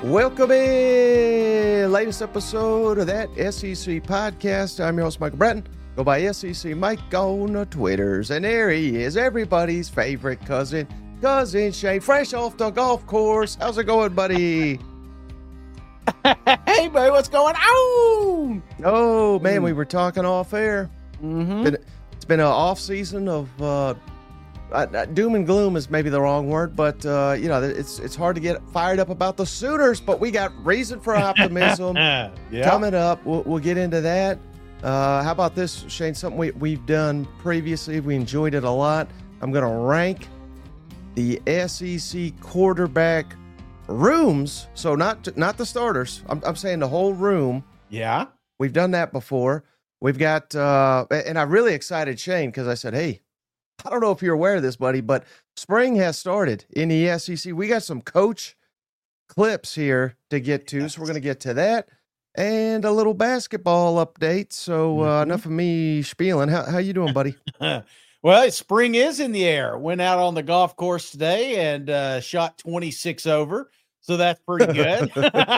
Welcome in, latest episode of that SEC podcast. I'm your host, Michael Bratton. Go by SEC Mike on the Twitters. And there he is, everybody's favorite cousin Shane, fresh off the golf course. How's it going, buddy? Hey, buddy, what's going on? Oh, man, we were talking off air. Mm-hmm. It's been an off season of doom and gloom is maybe the wrong word, but it's hard to get fired up about the Sooners, but we got reason for optimism coming up. We'll get into that. How about this, Shane? Something we've done previously. We enjoyed it a lot. I'm going to rank the SEC quarterback rooms. So not the starters. I'm saying the whole room. Yeah. We've done that before. We've got, and I really excited Shane because I said, hey, I don't know if you're aware of this, buddy, but spring has started in the SEC. We got some coach clips here to get to, so we're going to get to that and a little basketball update. So enough of me spieling. How you doing, buddy? Well, spring is in the air. Went out on the golf course today and shot 26 over. So that's pretty good.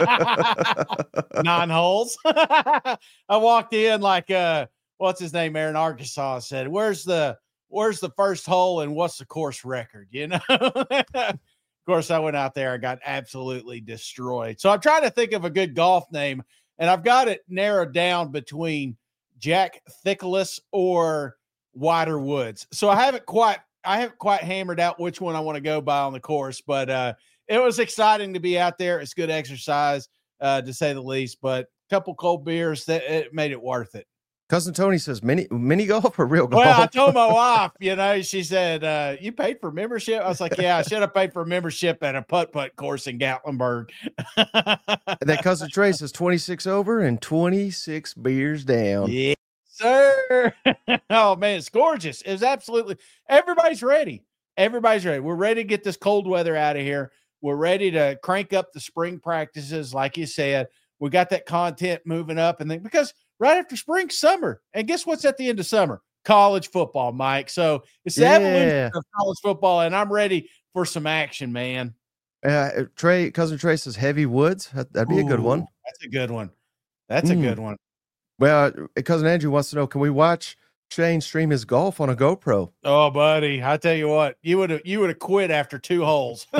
9 holes. I walked in like, what's his name? Aaron Arkansas said, where's the first hole and what's the course record? You know, of course, I went out there. I got absolutely destroyed. So I'm trying to think of a good golf name, and I've got it narrowed down between Jack Thickless or Wider Woods. So I haven't quite hammered out which one I want to go by on the course, but it was exciting to be out there. It's good exercise, to say the least, but a couple cold beers, that it made it worth it. Cousin Tony says mini golf or real golf? Well, I told my wife, she said, you paid for membership? I was like, yeah, I should have paid for membership at a putt-putt course in Gatlinburg. That Cousin Trey says 26 over and 26 beers down. Yeah, sir. Oh, man, it's gorgeous. It was absolutely – everybody's ready. Everybody's ready. We're ready to get this cold weather out of here. We're ready to crank up the spring practices, like you said. We got that content moving up, and then because – right after spring, summer. And guess what's at the end of summer? College football, Mike. So it's the evolution of college football, and I'm ready for some action, man. Cousin Trey says Heavy Woods. That'd be a good one. That's a good one. That's a good one. Well, Cousin Andrew wants to know, can we watch Shane stream his golf on a GoPro? Oh, buddy, I tell you what, you would have quit after 2 holes.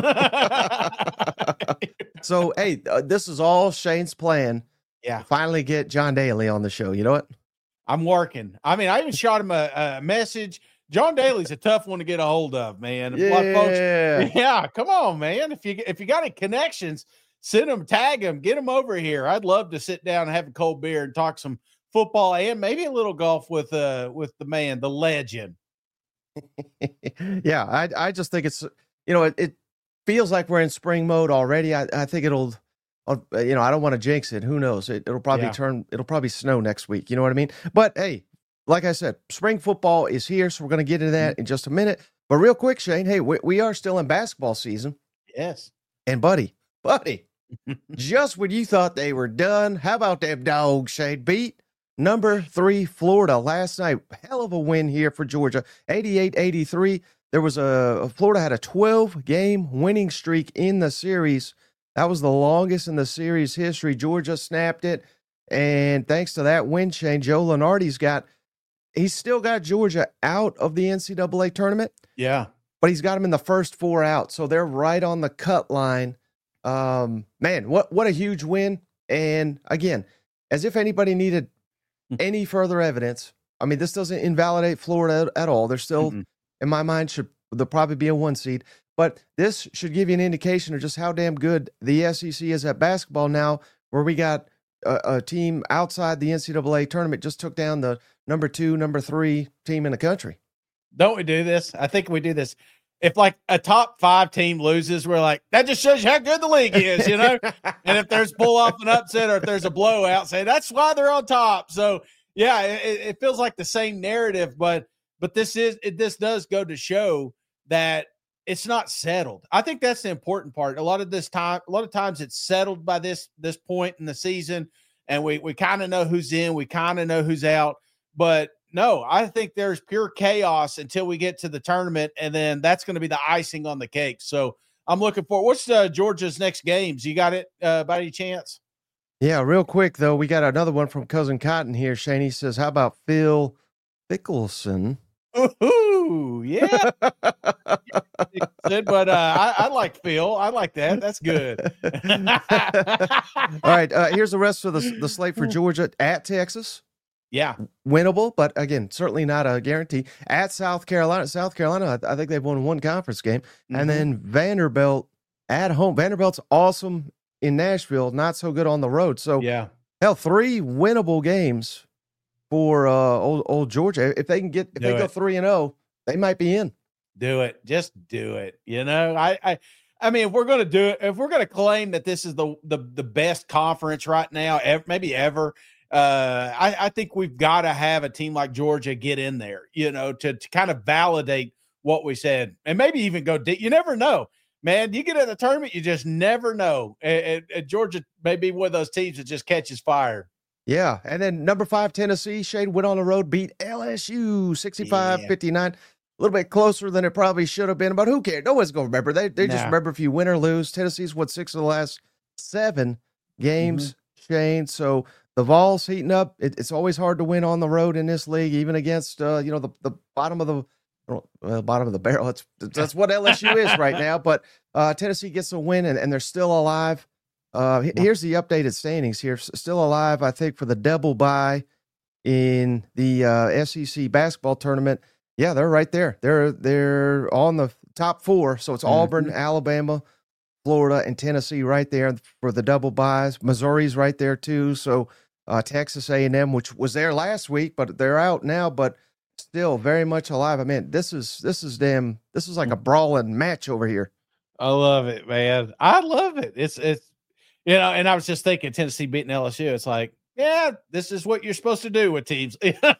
So, hey, this is all Shane's plan. Yeah. Finally get John Daly on the show. You know what? I'm working. I mean, I even shot him a message. John Daly's a tough one to get a hold of, man. Yeah. A lot of folks, yeah, come on, man. If you got any connections, send them, tag them, get them over here. I'd love to sit down and have a cold beer and talk some football and maybe a little golf with the man, the legend. Yeah, I just think it's, it feels like we're in spring mode already. I think it'll, I don't want to jinx it. Who knows? It'll probably it'll probably snow next week. You know what I mean? But hey, like I said, spring football is here. So we're going to get into that in just a minute. But real quick, Shane, hey, we are still in basketball season. Yes. And buddy, just when you thought they were done, how about them dogs, Shane? Beat number 3 Florida last night. Hell of a win here for Georgia, 88-83. There was Florida had a 12-game winning streak in the series. That was the longest in the series history. Georgia snapped it. And thanks to that win, Shane, Joe Lunardi's he's still got Georgia out of the NCAA tournament. Yeah. But he's got them in the first 4 out. So they're right on the cut line. Man, what a huge win. And again, as if anybody needed any further evidence. I mean, this doesn't invalidate Florida at all. They're still, in my mind, they'll probably be a 1 seed. But this should give you an indication of just how damn good the SEC is at basketball now, where we got a team outside the NCAA tournament just took down the number 2, number 3 team in the country. Don't we do this? I think we do this. If like a top 5 team loses, we're like, that just shows you how good the league is, you know? And if there's pull off an upset or if there's a blowout, say that's why they're on top. So yeah, it feels like the same narrative, but this does go to show that it's not settled. I think that's the important part. A lot of times it's settled by this point in the season, and we kind of know who's in, we kind of know who's out. But no, I think there's pure chaos until we get to the tournament, and then that's going to be the icing on the cake. So I'm looking for. What's Georgia's next games? You got it by any chance? Yeah, real quick though, we got another one from Cousin Cotton here. Shane, he says, "How about Phil Mickelson?" Ooh, yeah. But I like Phil. I like that. That's good. All right, here's the rest of the slate for Georgia. At Texas. Yeah. Winnable, but again, certainly not a guarantee. At South Carolina. South Carolina, I think they've won one conference game. And then Vanderbilt at home. Vanderbilt's awesome in Nashville, not so good on the road. So, yeah, hell, 3 winnable games for old Georgia. If they can get, if they go 3-0, they might be in. Do it. Just do it. You know, I mean, if we're going to do it, if we're going to claim that this is the best conference right now, maybe ever, I think we've got to have a team like Georgia get in there, you know, to kind of validate what we said and maybe even go deep. You never know, man. You get in the tournament, you just never know. And Georgia may be one of those teams that just catches fire. Yeah. And then number 5, Tennessee, Shane went on the road, beat LSU 65-59. A little bit closer than it probably should have been, but who cares? No one's going to remember. They just remember if you win or lose. Tennessee's won 6 of the last 7 games, Shane. So the Vols heating up. It's always hard to win on the road in this league, even against the bottom of the barrel. That's what LSU is right now. But Tennessee gets a win, and they're still alive. Here's the updated standings here. Still alive, I think, for the double bye in the SEC basketball tournament. Yeah, they're right there. They're on the top 4. So it's Auburn, Alabama, Florida, and Tennessee right there for the double byes. Missouri's right there too. So Texas A&M, which was there last week, but they're out now, but still very much alive. I mean, this is like a brawling match over here. I love it, man. I love it. It's and I was just thinking Tennessee beating LSU. It's like, yeah, this is what you're supposed to do with teams.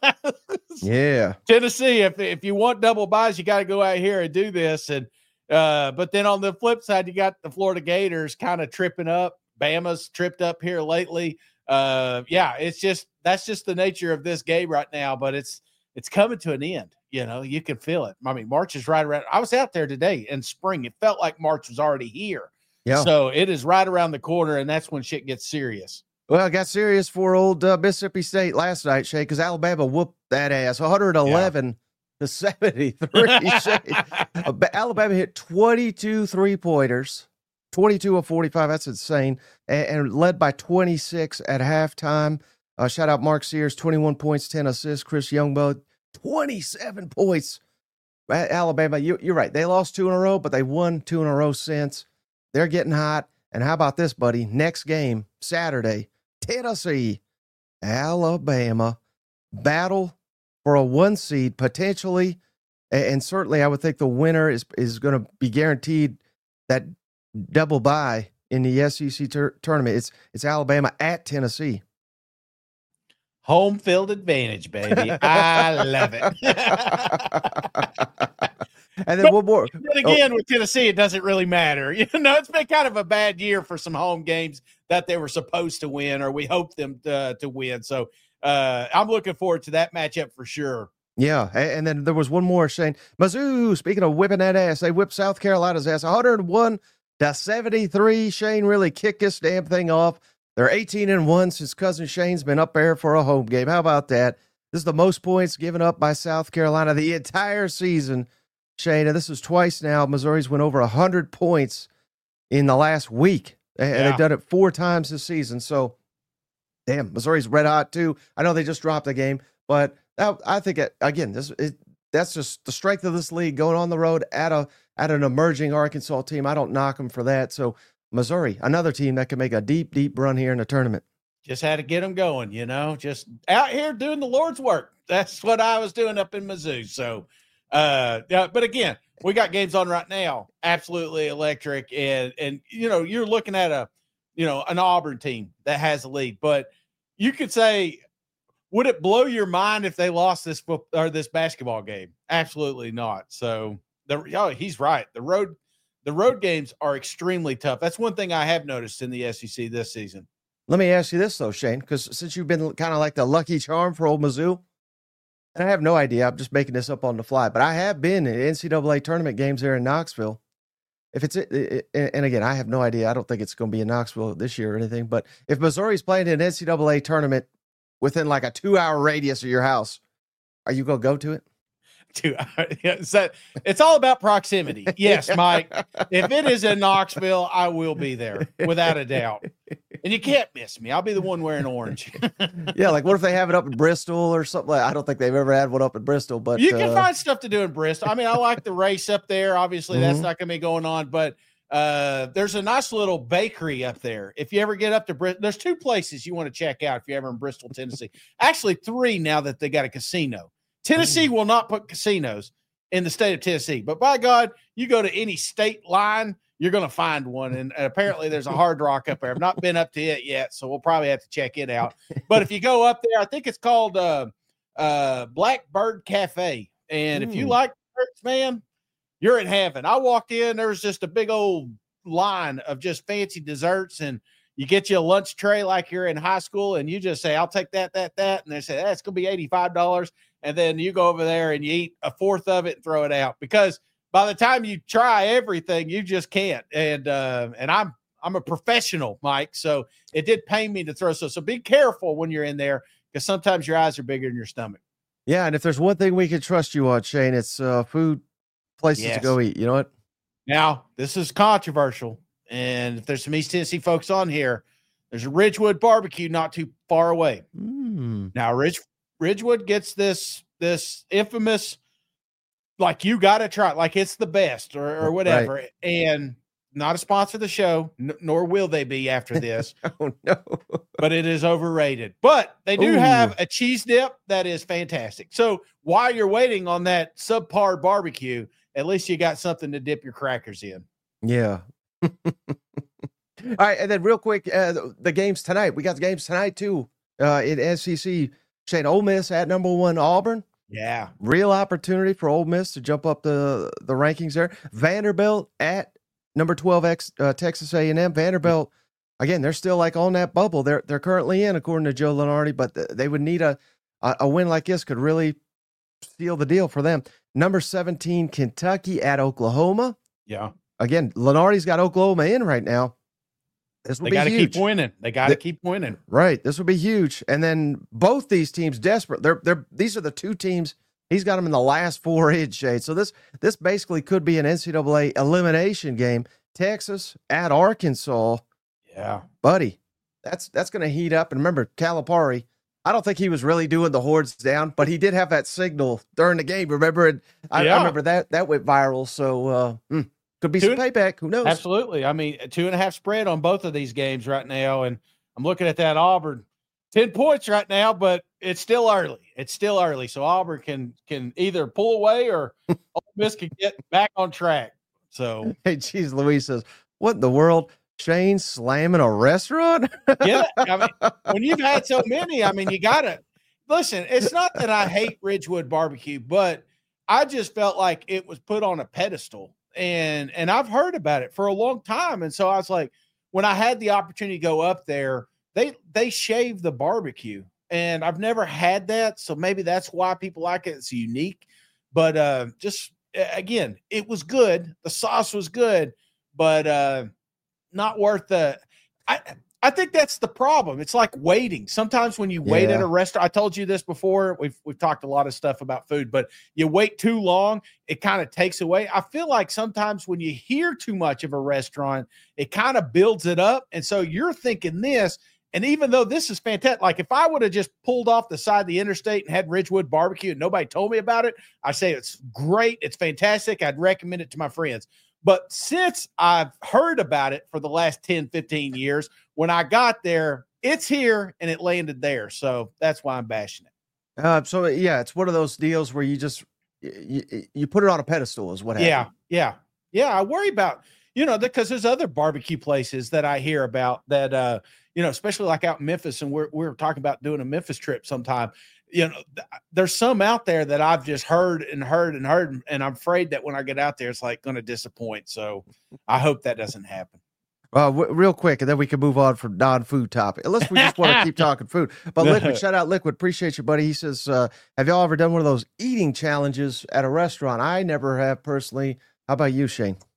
Yeah. Tennessee, if you want double byes, you got to go out here and do this. And but then on the flip side, you got the Florida Gators kind of tripping up. Bama's tripped up here lately. That's just the nature of this game right now, but it's coming to an end. You know, you can feel it. I mean, March is right around. I was out there today in spring. It felt like March was already here. Yeah. So it is right around the corner, and that's when shit gets serious. Well, I got serious for old Mississippi State last night, Shay, because Alabama whooped that ass 111 to 73. Shay. Alabama hit 22 3-pointers, 22 of 45. That's insane. And led by 26 at halftime. Shout out Mark Sears, 21 points, 10 assists. Chris Youngbow, 27 points. Alabama, you're right. They lost 2 in a row, but they won 2 in a row since. They're getting hot. And how about this, buddy? Next game, Saturday, Tennessee, Alabama, battle for a 1 seed potentially. And certainly I would think the winner is going to be guaranteed that double bye in the SEC tournament. It's Alabama at Tennessee. Home field advantage, baby. I love it. And then one more. But again, with Tennessee, it doesn't really matter. You know, it's been kind of a bad year for some home games that they were supposed to win, or we hoped them to win. So I'm looking forward to that matchup for sure. Yeah, and then there was one more, Shane. Mizzou, speaking of whipping that ass, they whipped South Carolina's ass 101-73. Shane really kicked this damn thing off. They're 18-1 since Cousin Shane's been up there for a home game. How about that? This is the most points given up by South Carolina the entire season, Shane. And this is twice now. Missouri's went over 100 points in the last week. And they've done it 4 times this season. So, damn, Missouri's red hot too. I know they just dropped the game, but I think, again, that's just the strength of this league, going on the road at an emerging Arkansas team. I don't knock them for that. So, Missouri, another team that can make a deep, deep run here in the tournament. Just had to get them going, you know, just out here doing the Lord's work. That's what I was doing up in Mizzou. So, but again, we got games on right now. Absolutely electric. And, you know, you're looking at an Auburn team that has a lead, but you could say, would it blow your mind if they lost this basketball game? Absolutely not. So he's right. The road games are extremely tough. That's one thing I have noticed in the SEC this season. Let me ask you this, though, Shane, because since you've been kind of like the lucky charm for old Mizzou, and I have no idea, I'm just making this up on the fly, but I have been in NCAA tournament games there in Knoxville. if it's and again, I have no idea. I don't think it's going to be in Knoxville this year or anything. But if Missouri's playing an NCAA tournament within like a 2-hour radius of your house, are you going to go to it? So it's all about proximity. Yes, Mike. If it is in Knoxville, I will be there without a doubt. And you can't miss me. I'll be the one wearing orange. Yeah, like what if they have it up in Bristol or something? I don't think they've ever had one up in Bristol, but you can find stuff to do in Bristol. I mean, I like the race up there. Obviously, that's not going to be going on, but there's a nice little bakery up there. If you ever get up to Bristol, there's 2 places you want to check out if you're ever in Bristol, Tennessee. Actually, 3 now that they got a casino. Tennessee will not put casinos in the state of Tennessee, but by God, you go to any state line, you're going to find one. And apparently there's a Hard Rock up there. I've not been up to it yet, so we'll probably have to check it out. But if you go up there, I think it's called Blackbird Cafe. And if you like desserts, man, you're in heaven. I walked in, there was just a big old line of just fancy desserts, and you get you a lunch tray like you're in high school, and you just say, I'll take that. And they say, that's going to be $85. And then you go over there and you eat a fourth of it and throw it out, because by the time you try everything, you just can't. And I'm a professional, Mike. So it did pain me to throw. So be careful when you're in there, because sometimes your eyes are bigger than your stomach. Yeah. And if there's one thing we can trust you on, Shane, it's food places to go eat. You know what? Now, this is controversial. And if there's some East Tennessee folks on here, there's a Ridgewood barbecue not too far away. Now, Ridgewood gets this infamous, like, you got to try it, like it's the best or whatever. Right. And not a sponsor of the show, nor will they be after this. Oh, no. But it is overrated. But they do have a cheese dip that is fantastic. So while you're waiting on that subpar barbecue, at least you got something to dip your crackers in. Yeah. All right. And then real quick, the games tonight. We got the games tonight, too, in SEC. Shane, Ole Miss at number 1 Auburn. Yeah. Real opportunity for Ole Miss to jump up the rankings there. Vanderbilt at number 12 Texas A&M. Vanderbilt, again, they're still like on that bubble. They're currently in, according to Joe Lunardi, but they would need a win like this could really seal the deal for them. Number 17 Kentucky at Oklahoma. Yeah. Again, Lunardi's got Oklahoma in right now. They got to keep winning. They got to keep winning. Right. This would be huge. And then both these teams desperate. These are the 2 teams. He's got them in the last 4 shade. So this basically could be an NCAA elimination game. Texas at Arkansas. Yeah, buddy, that's going to heat up. And remember, Calipari, I don't think he was really doing the hordes down, but he did have that signal during the game. Remember? And I remember that went viral. So could be some payback. Who knows? Absolutely. I mean, 2.5 spread on both of these games right now. And I'm looking at that Auburn, 10 points right now, but it's still early. So Auburn can either pull away or Ole Miss can get back on track. So, hey, geez, Louise says, what in the world? Shane slamming a restaurant? Yeah. I mean, when you've had so many, I mean, you got to listen. It's not that I hate Ridgewood barbecue, but I just felt like it was put on a pedestal. And I've heard about it for a long time. And so I was like, when I had the opportunity to go up there, they shave the barbecue, and I've never had that. So maybe that's why people like it. It's unique, but just again, it was good. The sauce was good, but not worth the, I think that's the problem. It's like waiting. Sometimes when you wait at a restaurant, I told you this before, we've talked a lot of stuff about food, but you wait too long, it kind of takes away. I feel like sometimes when you hear too much of a restaurant, it kind of builds it up. And so you're thinking this, and even though this is fantastic, like if I would have just pulled off the side of the interstate and had Ridgewood barbecue and nobody told me about it, I say it's great. It's fantastic. I'd recommend it to my friends. But since I've heard about it for the last 10, 15 years, when I got there, it's here and it landed there. So that's why I'm bashing it. So yeah, it's one of those deals where you just, you put it on a pedestal is what happened. Yeah. I worry about, because there's other barbecue places that I hear about that, especially like out in Memphis, and we're talking about doing a Memphis trip sometime. There's some out there that I've just heard, and I'm afraid that when I get out there, it's like going to disappoint. So I hope that doesn't happen. Real quick, and then we can move on from non-food topic, unless we just want to keep talking food. But Liquid, shout out Liquid. Appreciate you, buddy. He says, have y'all ever done one of those eating challenges at a restaurant? I never have personally. How about you, Shane?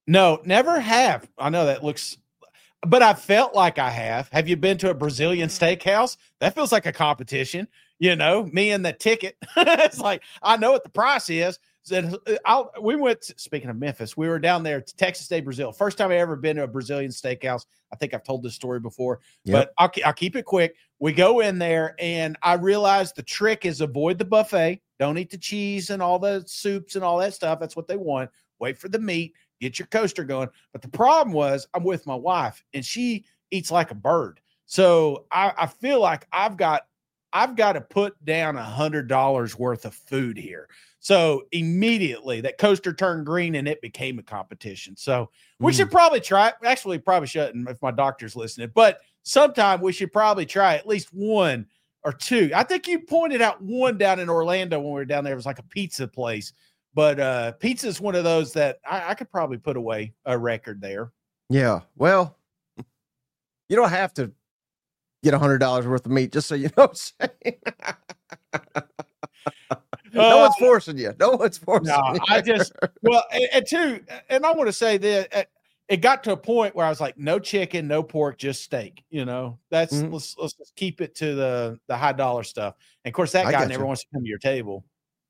No, never have. I know that looks, but I felt like I have. Have you been to a Brazilian steakhouse? That feels like a competition. Me and the ticket. It's like I know what the price is. We went. Speaking of Memphis, we were down there to Texas State, Brazil. First time I ever been to a Brazilian steakhouse. I think I've told this story before, but I'll keep it quick. We go in there, and I realized the trick is avoid the buffet. Don't eat the cheese and all the soups and all that stuff. That's what they want. Wait for the meat. Get your coaster going. But the problem was I'm with my wife, and she eats like a bird. So I feel like I've got to put down $100 worth of food here. So immediately that coaster turned green and it became a competition. So we should probably try it. Actually, probably shouldn't if my doctor's listening, but sometime we should probably try at least one or two. I think you pointed out one down in Orlando when we were down there. It was like a pizza place, but pizza is one of those that I could probably put away a record there. Yeah. Well, you don't have to get $100 worth of meat, just so you know what I'm saying. No one's forcing you. No one's forcing you. And I want to say that it got to a point where I was like, no chicken, no pork, just steak. Let's just keep it to the high dollar stuff. And of course, that guy never wants to come to your table.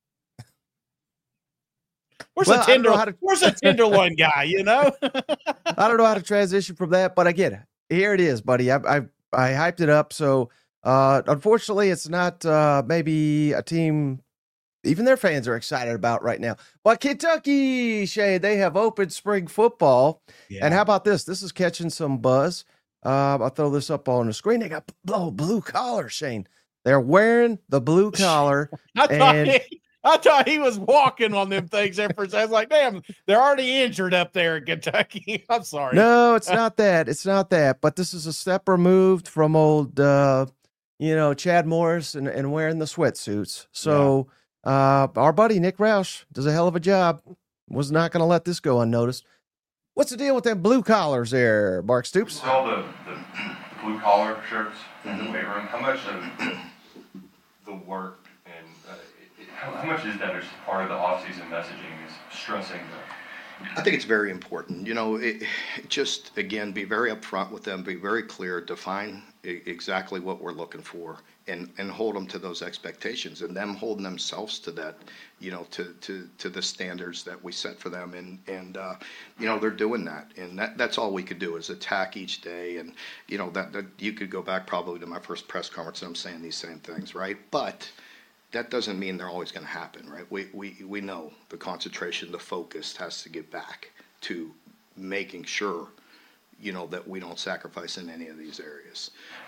Where's the tenderloin guy? I don't know how to transition from that, but again, here it is, buddy. I hyped it up. So, unfortunately, it's not maybe a team even their fans are excited about right now. But Kentucky, Shane, they have opened spring football. Yeah. And how about this? This is catching some buzz. I'll throw this up on the screen. They got blue collar, Shane. They're wearing the blue collar. I thought he was walking on them things there for a second. I was like, damn, they're already injured up there in Kentucky. I'm sorry. No, it's not that. It's not that. But this is a step removed from old, Chad Morris and wearing the sweatsuits. So our buddy Nick Roush does a hell of a job. Was not going to let this go unnoticed. What's the deal with them blue collars there, Mark Stoops? All the blue collar shirts in the weight room. How much of the work and how much is that as part of the off-season messaging is stressing the? I think it's very important. Just, again, be very upfront with them, be very clear, define exactly what we're looking for, and hold them to those expectations, and them holding themselves to that, to the standards that we set for them. And they're doing that. And that's all we could do is attack each day. And, that you could go back probably to my first press conference and I'm saying these same things, right? But that doesn't mean they're always going to happen, right? We know the concentration, the focus has to get back to making sure, that we don't sacrifice in any of these areas.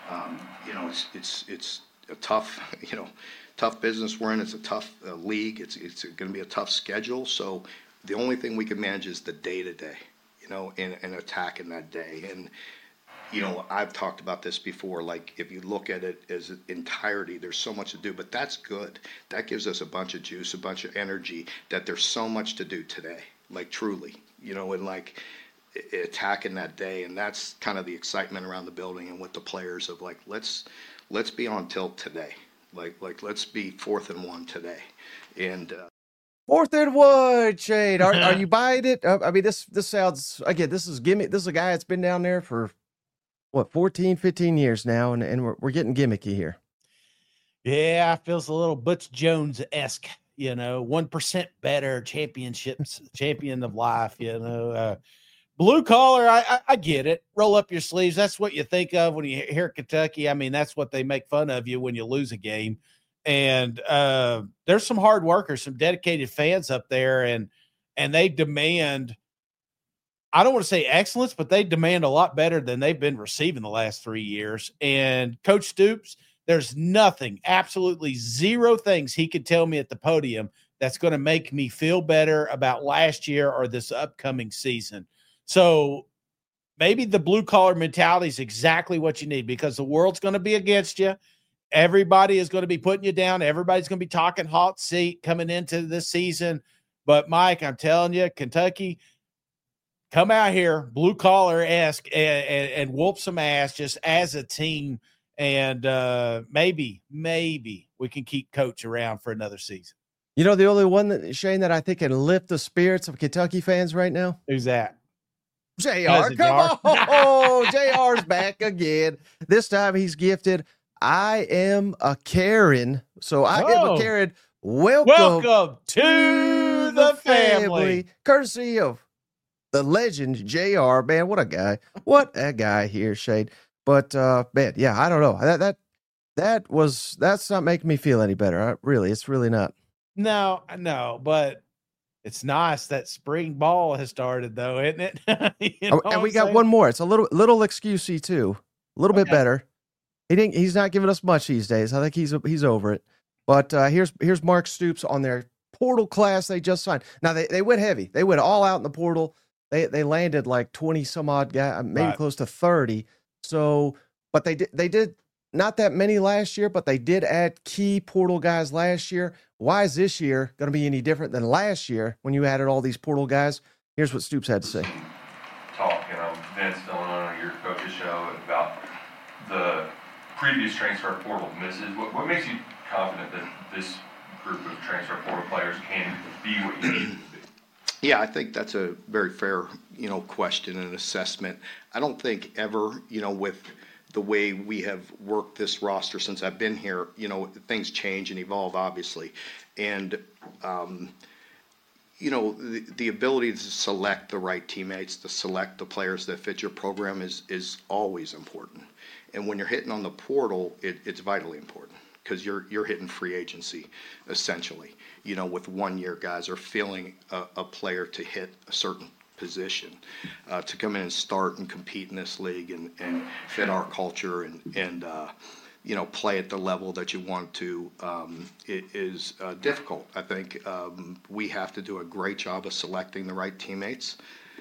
It's a tough, tough business we're in. It's a tough league. It's going to be a tough schedule. So the only thing we can manage is the day-to-day, and attacking that day. And, I've talked about this before, like if you look at it as an entirety, there's so much to do, but that's good. That gives us a bunch of juice, a bunch of energy, that there's so much to do today, like truly, and like attacking that day. And that's kind of the excitement around the building and with the players of like, let's be on tilt today. Like let's be 4th and 1 today. And 4th and 1, Shane. Are you buying it? I mean, this sounds, again, this is gimmick. This is a guy that's been down there for 14, 15 years now, and we're getting gimmicky here. Yeah, feels a little Butch Jones-esque, 1% better champion of life, blue collar, I get it. Roll up your sleeves. That's what you think of when you hear Kentucky. I mean, that's what they make fun of you when you lose a game. And there's some hard workers, some dedicated fans up there, and they demand, I don't want to say excellence, but they demand a lot better than they've been receiving the last 3 years. And Coach Stoops, there's nothing, absolutely zero things he could tell me at the podium that's going to make me feel better about last year or this upcoming season. So maybe the blue collar mentality is exactly what you need, because the world's going to be against you. Everybody is going to be putting you down. Everybody's going to be talking hot seat coming into this season. But Mike, I'm telling you, Kentucky, come out here, blue collar-esque, and whoop some ass just as a team. And maybe we can keep Coach around for another season. The only one, Shane, that I think can lift the spirits of Kentucky fans right now? Who's that? JR, Cousin come Jar. on. JR's back again. This time he's gifted. I am a Karen. So I am a Oh. Karen. Welcome to the family. Courtesy of the legend JR. Man, what a guy. What a guy here, Shade. But man, yeah, I don't know. That's not making me feel any better. It's really not. No, but it's nice that spring ball has started, though, isn't it? And we got one more. It's a little excusey too, a little bit better. He's not giving us much these days. I think he's over it. But here's Mark Stoops on their portal class they just signed. Now they went heavy. They went all out in the portal. They landed like 20 some odd guys, maybe close to 30. So, but they did not that many last year, but they did add key portal guys last year. Why is this year going to be any different than last year when you added all these portal guys? Here's what Stoops had to say. Talk, Vince Dillon on your coach's show about the previous transfer portal misses. What makes you confident that this group of transfer portal players can be what you need them to be? Yeah, I think that's a very fair, question and assessment. I don't think ever, with the way we have worked this roster since I've been here, things change and evolve, obviously. And, the ability to select the right teammates, to select the players that fit your program is always important. And when you're hitting on the portal, it's vitally important because you're hitting free agency, essentially, with 1 year guys or filling a player to hit a certain position, to come in and start and compete in this league and fit our culture and play at the level that you want to, it is difficult. I think we have to do a great job of selecting the right teammates,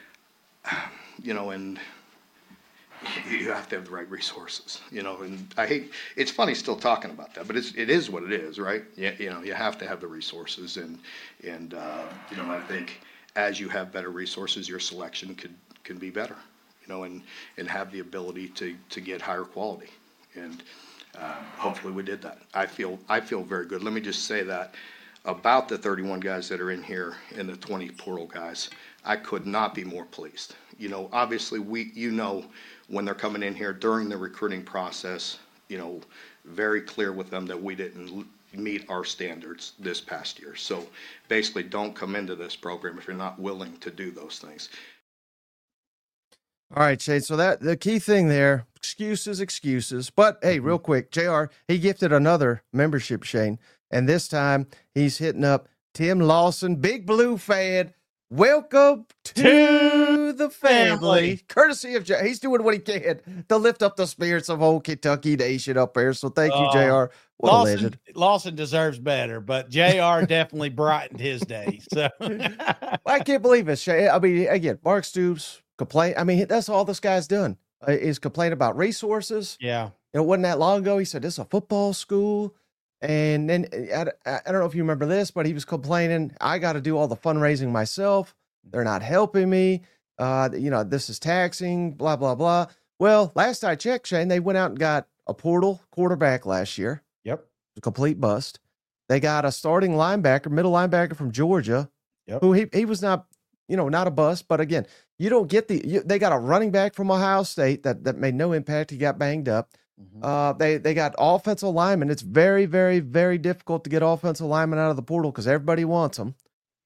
and you have to have the right resources, and it's funny still talking about that, but it is what it is, right? You have to have the resources and I think as you have better resources, your selection can be better, and have the ability to get higher quality. And hopefully we did that. I feel very good. Let me just say that about the 31 guys that are in here and the 20 portal guys, I could not be more pleased. Obviously when they're coming in here during the recruiting process, very clear with them that we didn't meet our standards this past year. So basically don't come into this program if you're not willing to do those things. All right, Shade. So that the key thing there, excuses. But hey, real quick, JR, he gifted another membership, Shane. And this time he's hitting up Tim Lawson, Big Blue fan. Welcome to the family. Courtesy of he's doing what he can to lift up the spirits of old Kentucky Nation up there. So thank you, JR. What a legend. Lawson deserves better, but JR definitely brightened his day. So I can't believe it, Shay. I mean, again, Mark Stoops complain. I mean, that's all this guy's done is complain about resources. Yeah. It wasn't that long ago. He said, this is a football school. And then I don't know if you remember this, but he was complaining, I got to do all the fundraising myself. They're not helping me. This is taxing, blah, blah, blah. Well, last I checked, Shane, they went out and got a portal quarterback last year. Yep. A complete bust. They got a starting linebacker, middle linebacker from Georgia, who he was not, not a bust. But again, you don't get they got a running back from Ohio State that made no impact. He got banged up. Mm-hmm. They got offensive linemen. It's very, very, very difficult to get offensive linemen out of the portal because everybody wants them.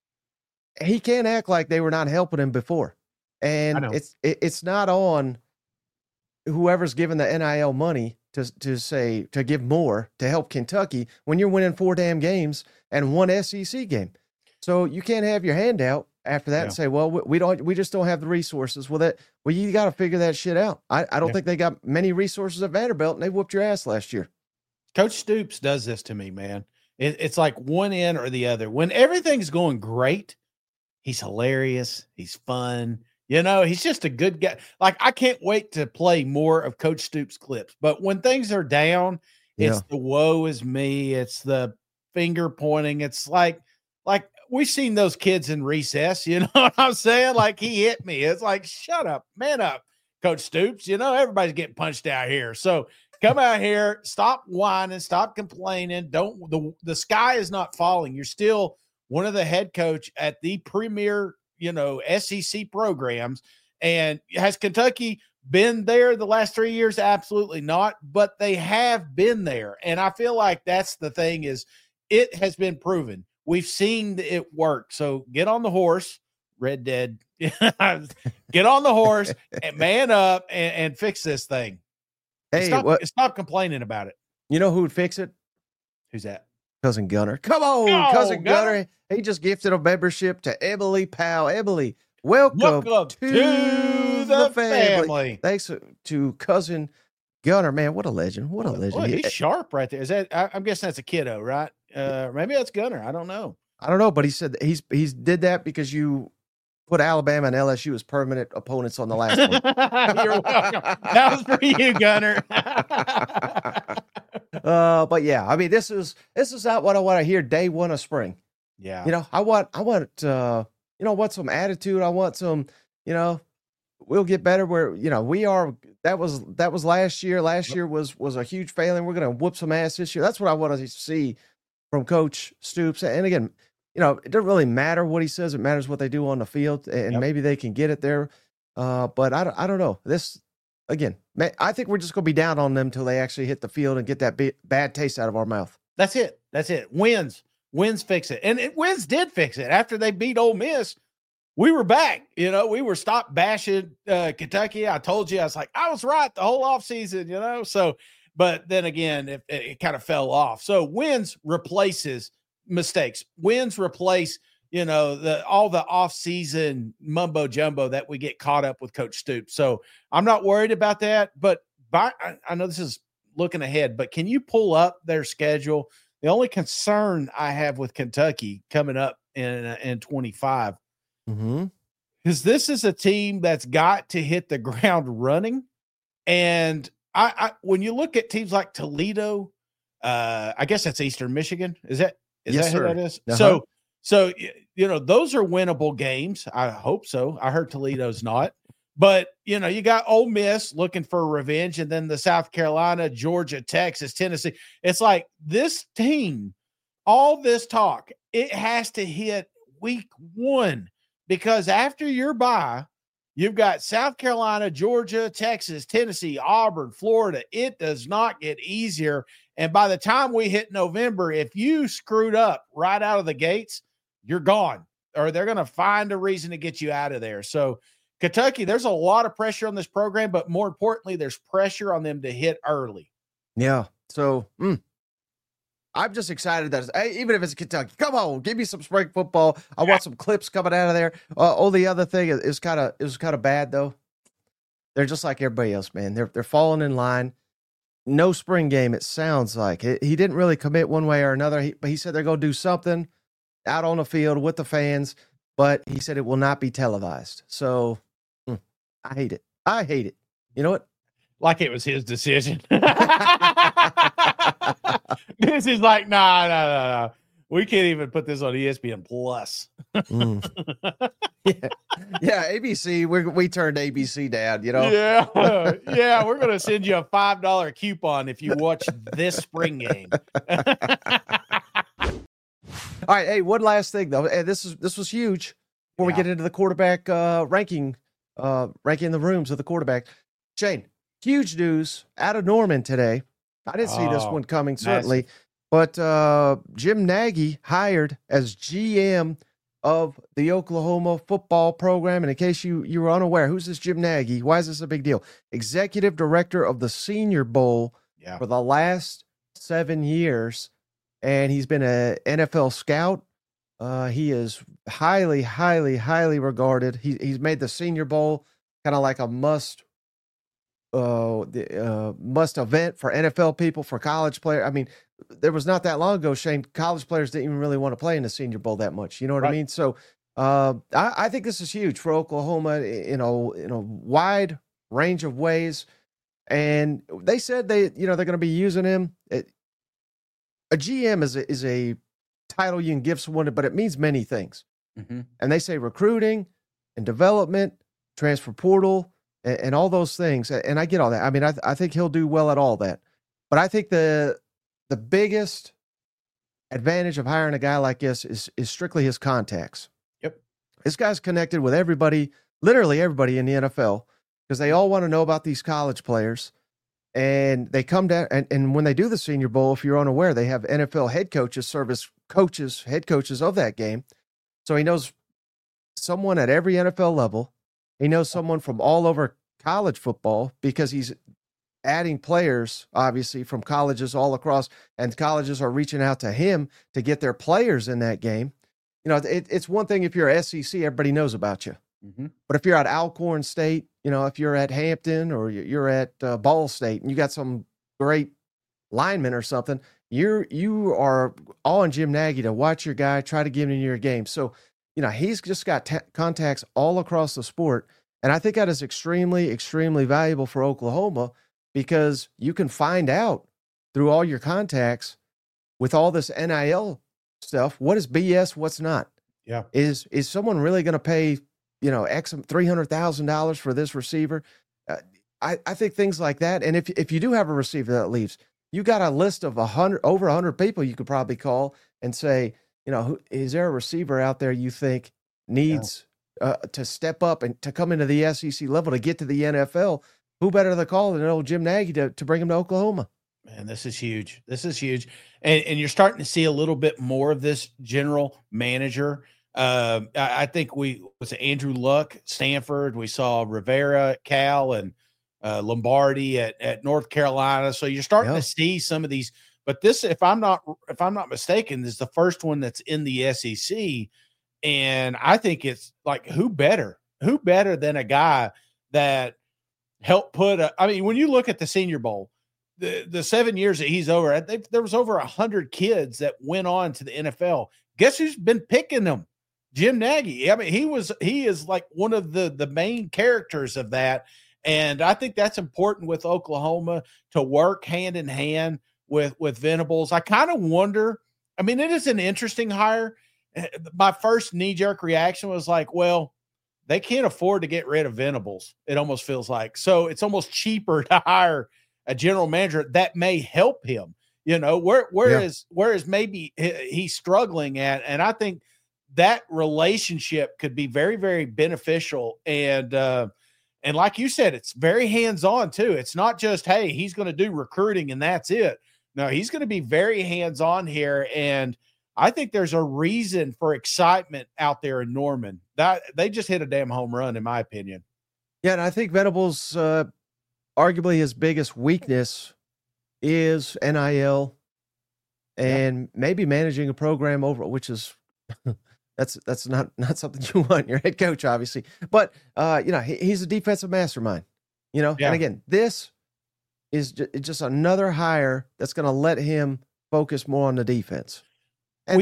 He can't act like they were not helping him before. And it's not on whoever's giving the NIL money to give more to help Kentucky when you're winning 4 damn games and 1 SEC game. So you can't have your hand out after that and say, well, we just don't have the resources. Well, you got to figure that shit out. I don't think they got many resources at Vanderbilt, and they whooped your ass last year. Coach Stoops does this to me, man. It's like one end or the other. When everything's going great, he's hilarious. He's fun. He's just a good guy. Like, I can't wait to play more of Coach Stoops clips. But when things are down, it's the woe is me. It's the finger pointing. It's like we've seen those kids in recess. You know what I'm saying? Like, he hit me. It's like, shut up, man up, Coach Stoops. Everybody's getting punched out here. So come out here, stop whining, stop complaining. The sky is not falling. You're still one of the head coach at the premier SEC programs, And has Kentucky been there the last 3 years? Absolutely not, but they have been there. And I feel like that's the thing, is it has been proven. We've seen it work. So get on the horse, Red Dead. Get on the horse and man up and fix this thing. Hey, stop complaining about it. You know who would fix it? Who's that? Cousin Gunner. Come on, Cousin Gunner. He just gifted a membership to Emily Powell. Emily, welcome to the family. Thanks to Cousin Gunner. Man, what a legend. What a legend. Boy, he's sharp right there. Is that, I'm guessing that's a kiddo, right? Maybe that's Gunner. I don't know. But he said he's did that because you put Alabama and LSU as permanent opponents on the last one. You're welcome. That was for you, Gunner. But yeah, I mean, this is not what I want to hear day one of spring. Yeah. You know, I want some attitude. I want some, we'll get better where, we are. That was last year. Last year was a huge failing. We're going to whoop some ass this year. That's what I want to see from Coach Stoops. And again, it doesn't really matter what he says. It matters what they do on the field, and maybe they can get it there. But I don't know. This, again, I think we're just going to be down on them till they actually hit the field and get that bad taste out of our mouth. That's it. Wins fix it. And wins did fix it. After they beat Ole Miss, we were back. We were stopped bashing Kentucky. I told you, I was like, I was right the whole offseason, So, but then again, it kind of fell off. So wins replaces mistakes. Wins replace, all the off-season mumbo jumbo that we get caught up with Coach Stoops. So I'm not worried about that. But I know this is looking ahead, but can you pull up their schedule? The only concern I have with Kentucky coming up in 25 is this is a team that's got to hit the ground running. And I when you look at teams like Toledo, I guess that's Eastern Michigan. Is that who that is? Uh-huh. So, those are winnable games. I hope so. I heard Toledo's not. But, you got Ole Miss looking for revenge, and then the South Carolina, Georgia, Texas, Tennessee. It's like this team, all this talk, it has to hit week 1, because after your bye, you've got South Carolina, Georgia, Texas, Tennessee, Auburn, Florida. It does not get easier. And by the time we hit November, if you screwed up right out of the gates, you're gone, or they're going to find a reason to get you out of there. So Kentucky, there's a lot of pressure on this program, but more importantly, there's pressure on them to hit early. Yeah. So I'm just excited that even if it's Kentucky, come on, give me some spring football. I want some clips coming out of there. The other thing is kind of bad though. They're just like everybody else, man. They're falling in line. No spring game, it sounds like. He didn't really commit one way or another, but he said they're going to do something out on the field with the fans, but he said it will not be televised. So I hate it. You know what? Like it was his decision. This is like, nah. We can't even put this on ESPN Plus. Yeah, ABC. We turned ABC down, Yeah, we're going to send you a $5 coupon if you watch this spring game. All right, hey, one last thing though. This was huge before we get into the quarterback ranking the rooms of the quarterback. Shane, huge news out of Norman today. I didn't see this one coming, certainly. But Jim Nagy hired as GM of the Oklahoma football program. And in case you were unaware, who's this Jim Nagy? Why is this a big deal? Executive director of the Senior Bowl for the last 7 years. And he's been an NFL scout. He is highly, highly, highly regarded. He's made the Senior Bowl kind of like a must event for NFL people, for college players. I mean, there was not that long ago, Shane, college players didn't even really want to play in the Senior Bowl that much. You know what I mean? So I think this is huge for Oklahoma in a wide range of ways. And they said they're going to be using him. A GM is a title you can give someone, but it means many things. Mm-hmm. And they say recruiting and development, transfer portal, and all those things. And I get all that. I mean, I think he'll do well at all that. But I think the biggest advantage of hiring a guy like this is strictly his contacts. Yep. This guy's connected with everybody literally everybody in the NFL, because they all want to know about these college players. And they come down, and when they do the Senior Bowl, if you're unaware, they have NFL head coaches serve as head coaches of that game. So he knows someone at every NFL level. He knows someone from all over college football because he's adding players, obviously, from colleges all across, and colleges are reaching out to him to get their players in that game. You know, it's one thing if you're SEC, everybody knows about you. Mm-hmm. But if you're at Alcorn State, you know, if you're at Hampton or you're at Ball State and you got some great lineman or something, you are on Jim Nagy to watch your guy, try to get him in your game. So, you know, he's just got contacts all across the sport. And I think that is extremely, extremely valuable for Oklahoma because you can find out through all your contacts with all this NIL stuff, what is BS, what's not. Yeah. Is someone really going to pay, you know, $300,000 for this receiver? I think things like that. And if you do have a receiver that leaves, you got a list of over 100 people you could probably call and say, you know, is there a receiver out there you think needs to step up and to come into the SEC level to get to the NFL? Who better to call than old Jim Nagy to bring him to Oklahoma? Man, this is huge. This is huge. And you're starting to see a little bit more of this general manager. I think was Andrew Luck, Stanford. We saw Rivera, Cal, and Lombardi at North Carolina. So you're starting to see some of these. But this, if I'm not mistaken, is the first one that's in the SEC. And I think it's like, who better than a guy that helped put I mean, when you look at the Senior Bowl, the 7 years that he's over, there was over 100 kids that went on to the NFL. Guess who's been picking them? Jim Nagy. I mean, he is like one of the main characters of that. And I think that's important with Oklahoma to work hand in hand with Venables. I kind of wonder, I mean, it is an interesting hire. My first knee-jerk reaction was like, well, they can't afford to get rid of Venables. It almost feels like. So it's almost cheaper to hire a general manager that may help him, you know, whereas maybe he's struggling at. And I think that relationship could be very, very beneficial. And like you said, it's very hands-on too. It's not just, hey, he's going to do recruiting and that's it. No, he's going to be very hands-on here. And I think there's a reason for excitement out there in Norman. That they just hit a damn home run, in my opinion. Yeah, and I think Venables, arguably his biggest weakness is NIL and maybe managing a program over, which is that's not something you want in your head coach, obviously. But you know, he's a defensive mastermind. You know, and again, this is just another hire that's going to let him focus more on the defense. And,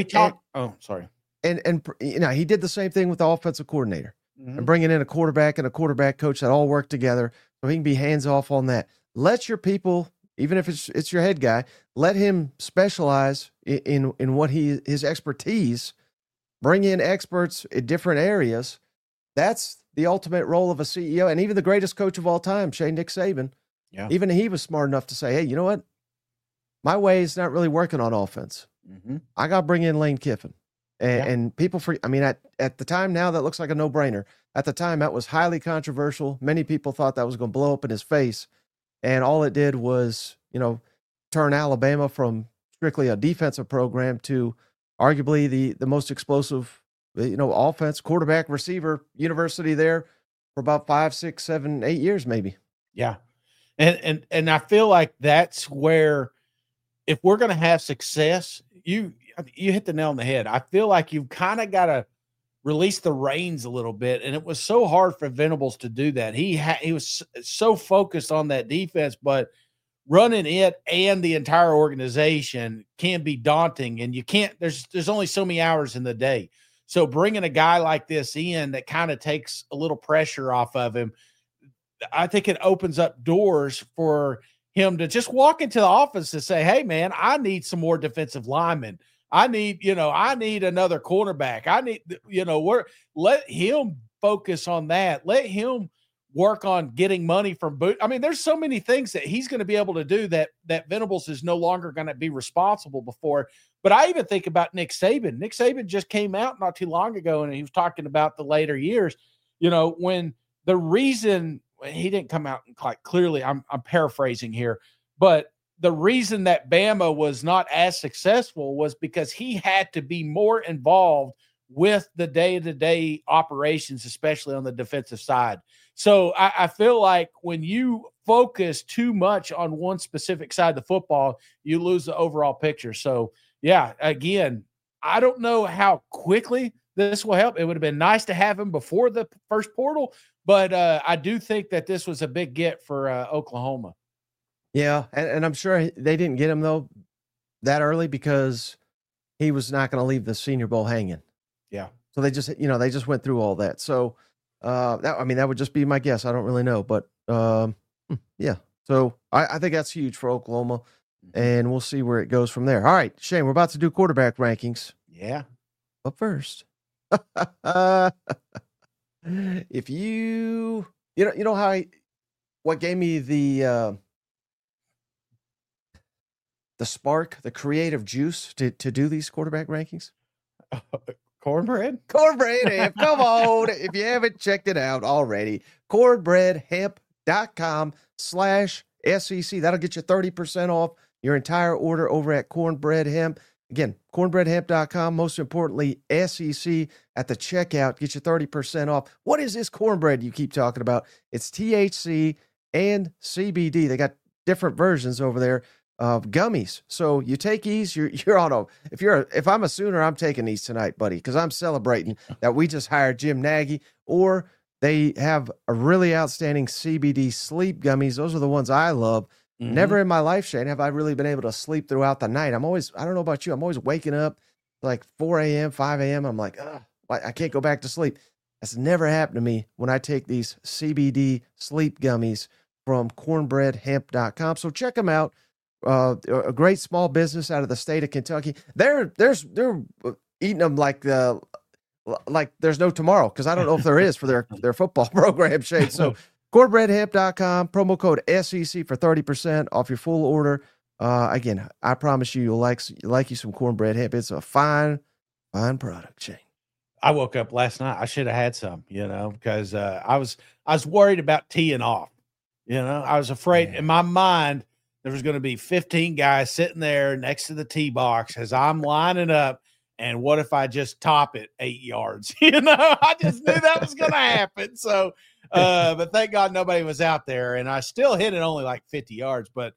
And you know, he did the same thing with the offensive coordinator and bringing in a quarterback and a quarterback coach that all work together so he can be hands off on that. Let your people, even if it's your head guy, let him specialize in what his expertise. Bring in experts in different areas. That's the ultimate role of a CEO. And even the greatest coach of all time, Nick Saban, even he was smart enough to say, hey, you know what? My way is not really working on offense. I got to bring in Lane Kiffin. And people, at the time now, that looks like a no-brainer. At the time, that was highly controversial. Many people thought that was going to blow up in his face. And all it did was, you know, turn Alabama from strictly a defensive program to arguably the most explosive, you know, offense, quarterback, receiver university there for about 5, 6, 7, 8 years, maybe. Yeah. And I feel like that's where, if we're going to have success, you hit the nail on the head. I feel like you've kind of got to release the reins a little bit. And it was so hard for Venables to do that. He was so focused on that defense, but running it and the entire organization can be daunting, and you can't, there's only so many hours in the day. So bringing a guy like this in that kind of takes a little pressure off of him, I think it opens up doors for him to just walk into the office and say, hey man, I need some more defensive linemen. I need another cornerback. I need, let him focus on that. Let him work on getting money from boot. I mean, there's so many things that he's going to be able to do that Venables is no longer going to be responsible for. But I even think about Nick Saban. Nick Saban just came out not too long ago, and he was talking about the later years. when the reason he didn't come out quite clearly, I'm paraphrasing here, but the reason that Bama was not as successful was because he had to be more involved with the day-to-day operations, especially on the defensive side. So I feel like when you focus too much on one specific side of the football, you lose the overall picture. So, yeah, again, I don't know how quickly this will help. It would have been nice to have him before the first portal, but I do think that this was a big get for Oklahoma. Yeah, and I'm sure they didn't get him, though, that early because he was not going to leave the Senior Bowl hanging. Yeah. So they just went through all that. So that would just be my guess. I don't really know, but yeah. So I think that's huge for Oklahoma, and we'll see where it goes from there. All right, Shane, we're about to do quarterback rankings. Yeah. But first, if you know how what gave me the spark, the creative juice to do these quarterback rankings? Cornbread hemp. Come on. If you haven't checked it out already, cornbreadhemp.com/SEC. That'll get you 30% off your entire order over at Cornbread Hemp. Again, cornbreadhemp.com. Most importantly, SEC at the checkout. Get you 30% off. What is this cornbread you keep talking about? It's THC and CBD. They got different versions over there of gummies. So you take these, you're on a, if I'm a Sooner, I'm taking these tonight, buddy, because I'm celebrating that we just hired Jim Nagy, or they have a really outstanding CBD sleep gummies. Those are the ones I love. Mm-hmm. Never in my life, Shane, have I really been able to sleep throughout the night. I don't know about you, I'm always waking up like 4 a.m., 5 a.m. I'm like, I can't go back to sleep. That's never happened to me when I take these CBD sleep gummies from cornbreadhemp.com. So check them out. A great small business out of the state of Kentucky. They're eating them like there's no tomorrow, because I don't know if there is for their football program, Shane. So cornbreadhemp.com, promo code SEC for 30% off your full order. Again, I promise you'll like you some cornbread hemp. It's a fine product, Shane. I woke up last night. I should have had some, because I was worried about teeing off. I was afraid in my mind there was going to be 15 guys sitting there next to the tee box as I'm lining up. And what if I just top it 8 yards? I just knew that was going to happen. So, but thank God nobody was out there, and I still hit it only like 50 yards, but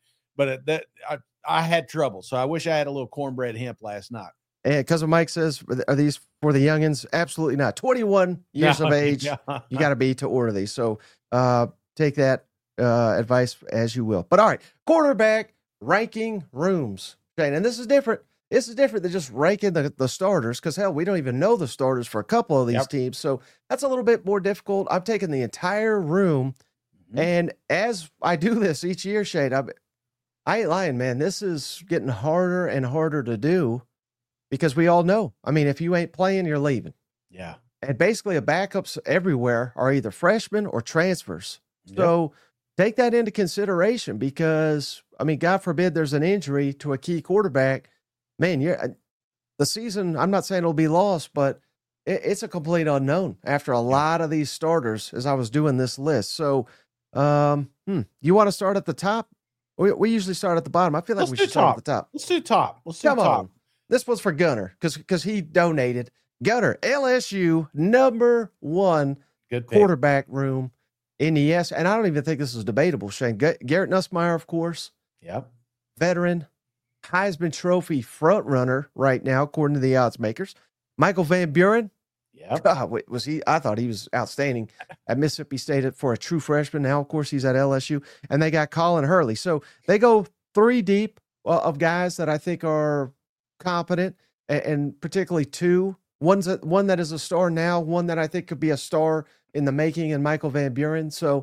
I had trouble. So I wish I had a little cornbread hemp last night. And Cousin Mike says, are these for the youngins? Absolutely not. 21 years of age, you got to be to order these. So take that advice as you will. But all right, quarterback ranking rooms, Shane, and this is different. This is different than just ranking the starters, because hell, we don't even know the starters for a couple of these teams. So that's a little bit more difficult. I'm taking the entire room, and as I do this each year, Shane, I ain't lying, man. This is getting harder and harder to do, because we all know. I mean, if you ain't playing, you're leaving. Yeah. And basically, the backups everywhere are either freshmen or transfers. Yep. So take that into consideration, because, I mean, God forbid there's an injury to a key quarterback. Man, the season, I'm not saying it'll be lost, but it's a complete unknown after a lot of these starters as I was doing this list. So you want to start at the top? We usually start at the bottom. I feel like we should start at the top. Let's do top. Come on. This one's for Gunner, because he donated. Gunner, LSU #1 quarterback room in the S. And I don't even think this is debatable, Shane. Garrett Nussmeier, of course. Yep. Veteran, Heisman Trophy front runner right now, according to the odds makers. Michael Van Buren. Yeah. Was he? I thought he was outstanding at Mississippi State for a true freshman. Now, of course, he's at LSU. And they got Colin Hurley. So they go 3 deep of guys that I think are competent, and particularly 2. One that is a star now, one that I think could be a star in the making, and Michael Van Buren. So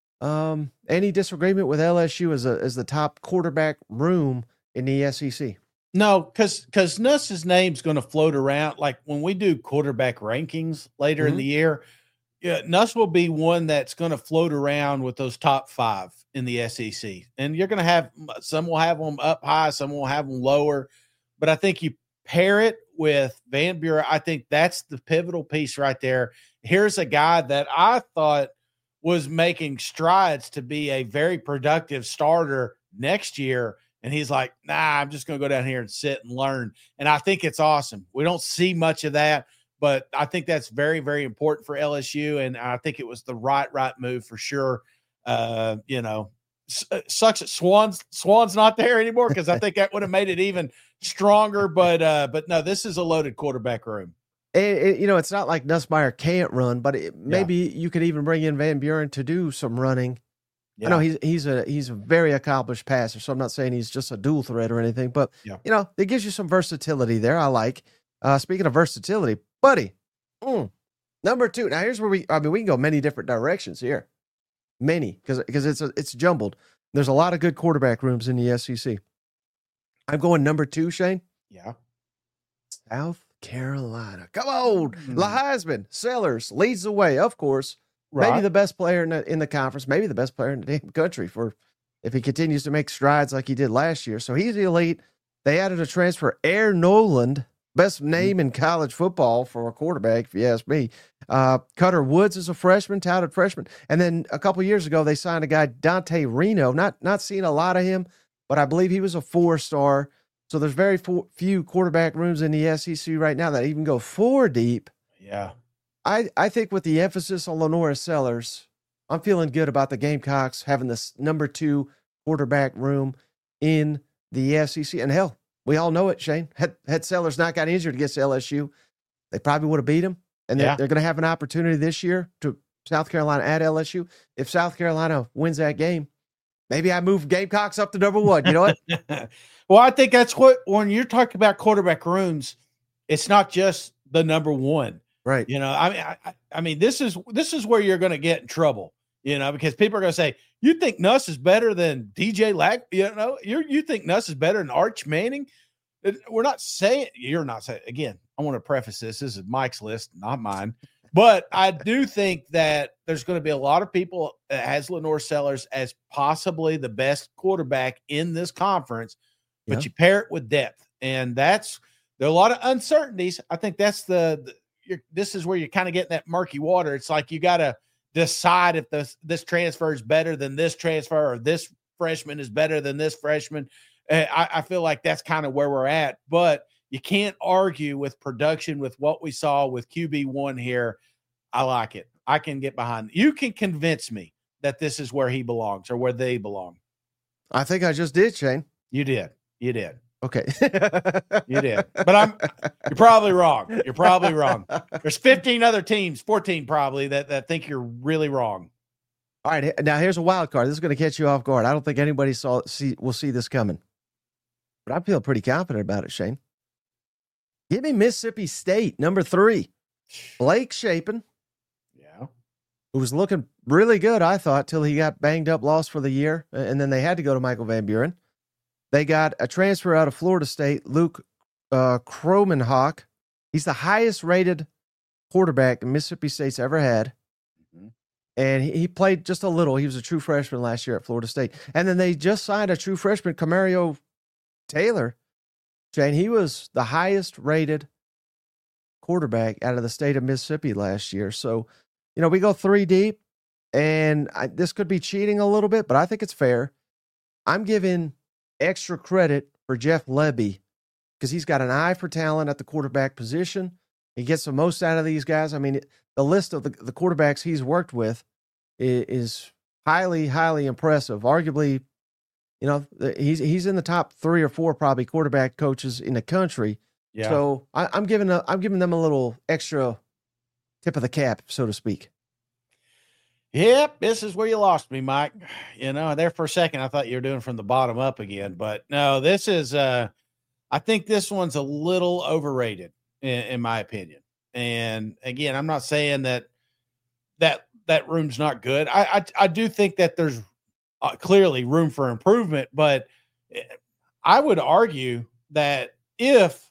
any disagreement with LSU as the top quarterback room in the SEC? No, because Nuss's name's going to float around. Like when we do quarterback rankings later in the year, Nuss will be one that's going to float around with those top 5 in the SEC. And you're going to have, some will have them up high, some will have them lower. But I think you pair it with Van Buren. I think that's the pivotal piece right there. here's a guy that I thought was making strides to be a very productive starter next year. And he's like, nah, I'm just going to go down here and sit and learn. And I think it's awesome. We don't see much of that, but I think that's very, very important for LSU. And I think it was the right move for sure. Sucks that Swan's not there anymore, because I think that would have made it even stronger. But no, this is a loaded quarterback room. It's not like Nussmeier can't run, but maybe you could even bring in Van Buren to do some running. Yeah. I know he's a very accomplished passer, so I'm not saying he's just a dual threat or anything, but it gives you some versatility there. I like. Speaking of versatility, buddy, number 2. Now here's where we can go many different directions here, because it's jumbled. There's a lot of good quarterback rooms in the SEC. I'm going number 2, Shane. Yeah, South Carolina. Come on, Heisman. Sellers leads the way, of course. Right. Maybe the best player in the conference, maybe the best player in the damn country if he continues to make strides like he did last year. So he's elite. They added a transfer, Air Noland, best name in college football for a quarterback, if you ask me. Cutter Woods is a freshman, touted freshman. And then a couple years ago, they signed a guy, Dante Reno. Not seeing a lot of him, but I believe he was a 4-star. So there's very few quarterback rooms in the SEC right now that even go 4 deep. Yeah. I think with the emphasis on Lenora Sellers, I'm feeling good about the Gamecocks having this number 2 quarterback room in the SEC. And hell, we all know it, Shane. Had Sellers not got injured against LSU, they probably would have beat him. And they're going to have an opportunity this year to South Carolina at LSU. If South Carolina wins that game, maybe I move Gamecocks up to number 1. You know what? Well, I think that's when you're talking about quarterback rooms, it's not just the number 1. Right. I mean, this is where you're going to get in trouble, because people are going to say, you think Nuss is better than DJ Lag? You think Nuss is better than Arch Manning? We're not saying, you're not saying, again, I want to preface this is Mike's list, not mine. But I do think that there's going to be a lot of people that has Lenore Sellers as possibly the best quarterback in this conference, but you pair it with depth. And there are a lot of uncertainties. I think that's this is where you're kind of getting that murky water. It's like you got to decide if this transfer is better than this transfer, or this freshman is better than this freshman. I feel like that's kind of where we're at, but you can't argue with production with what we saw with QB1 here. I like it. I can get behind it. You can convince me that this is where he belongs, or where they belong. I think I just did, Shane. You did. Okay. You did. But you're probably wrong. You're probably wrong. There's 15 other teams, 14 probably, that think you're really wrong. All right. Now here's a wild card. This is going to catch you off guard. I don't think anybody will see this coming. But I feel pretty confident about it, Shane. Give me Mississippi State, number 3. Blake Shapen. Yeah. Who was looking really good, I thought, till he got banged up, lost for the year. And then they had to go to Michael Van Buren. They got a transfer out of Florida State, Luke Kromenhoek. He's the highest rated quarterback Mississippi State's ever had. Mm-hmm. And he played just a little. He was a true freshman last year at Florida State. And then they just signed a true freshman, Camario Taylor. Jane, he was the highest rated quarterback out of the state of Mississippi last year. So, we go 3 deep, and this could be cheating a little bit, but I think it's fair. I'm giving extra credit for Jeff Lebby because he's got an eye for talent at the quarterback position. He gets the most out of these guys. I mean, the list of the quarterbacks he's worked with is highly, highly impressive. Arguably, he's in the top 3 or 4 probably quarterback coaches in the country. Yeah. So I'm giving them a little extra tip of the cap, so to speak. Yep, this is where you lost me, Mike. There for a second I thought you were doing from the bottom up again, but no, this is I think this one's a little overrated in my opinion. And again, I'm not saying that room's not good. I do think that there's clearly room for improvement, but I would argue that if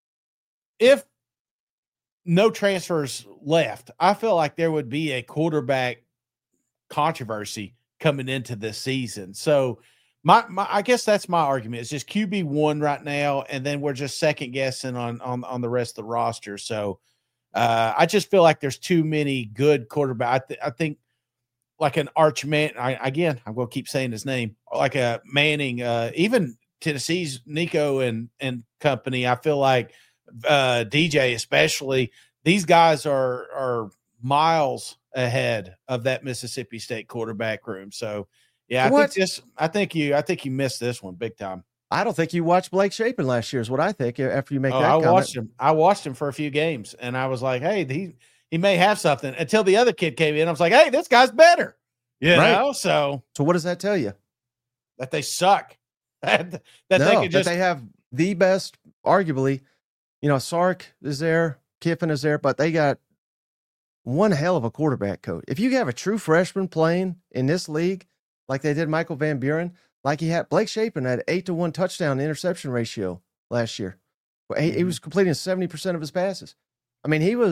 no transfers left, I feel like there would be a quarterback controversy coming into this season. So I guess that's my argument. It's just QB1 right now, and then we're just second guessing on the rest of the roster. So I just feel like there's too many good quarterbacks. I think like an Arch Man. I'm going to keep saying his name, like a Manning, even Tennessee's Nico and company. I feel like DJ especially, these guys are miles ahead of that Mississippi State quarterback room. So yeah, I think you missed this one big time. I don't think you watched Blake Shapen last year is what I think after you make that comment. I watched him for a few games and I was like, hey, he may have something, until the other kid came in. I was like, hey, this guy's better. You know? So what does that tell you? That they suck. that they have the best, arguably, Sark is there, Kiffin is there, but they got one hell of a quarterback coach. If you have a true freshman playing in this league, like they did Michael Van Buren, like he had Blake Shapen had 8-to-1 touchdown interception ratio last year. He was completing 70% of his passes. I mean, he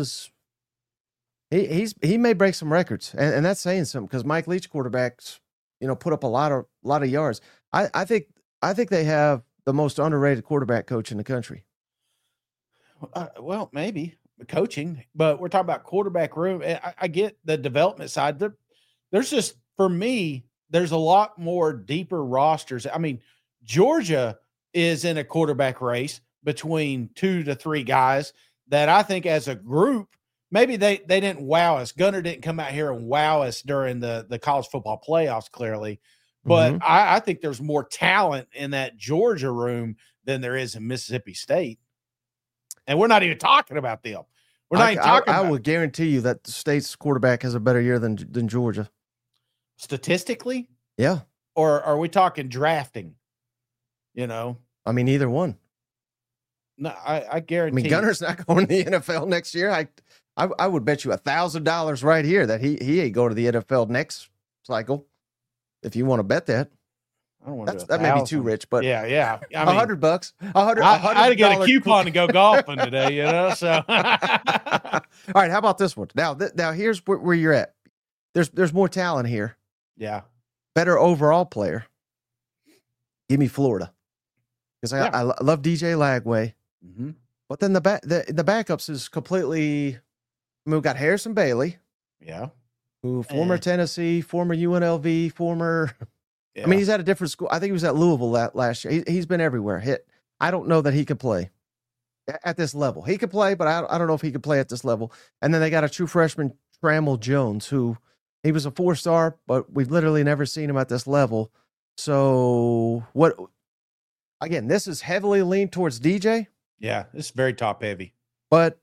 may break some records, and that's saying something because Mike Leach quarterbacks, put up a lot of yards. I think they have the most underrated quarterback coach in the country. Well, maybe coaching, but we're talking about quarterback room. I get the development side. There's just, for me, there's a lot more deeper rosters. I mean, Georgia is in a quarterback race between 2 to 3 guys that I think as a group, maybe they didn't wow us. Gunner didn't come out here and wow us during the college football playoffs, clearly. But I think there's more talent in that Georgia room than there is in Mississippi State. And we're not even talking about them. We're not even talking about I would guarantee you that the State's quarterback has a better year than Georgia. Statistically? Yeah. Or are we talking drafting? I mean, either one. No, I guarantee. I mean, Gunner's not going to the NFL next year. I would bet you $1,000 right here that he ain't going to the NFL next cycle. If you want to bet that. I don't want to. That may be too rich, but yeah. I mean, $100. I had to get a coupon to go golfing today, So, all right. How about this one? Now here's where you're at. There's more talent here. Yeah. Better overall player. Give me Florida, because I love DJ Lagway. Mm-hmm. But then the backups is completely. I mean, we got Harrison Bailey. Yeah. Who former Tennessee, former UNLV, former. Yeah. I mean, he's at a different school. I think he was at Louisville last year. He's been everywhere. I don't know that he could play at this level. He could play, but I don't know if he could play at this level. And then they got a true freshman, Trammell Jones, who he was a 4-star, but we've literally never seen him at this level. So what? Again, this is heavily leaned towards DJ. Yeah, it's very top heavy. But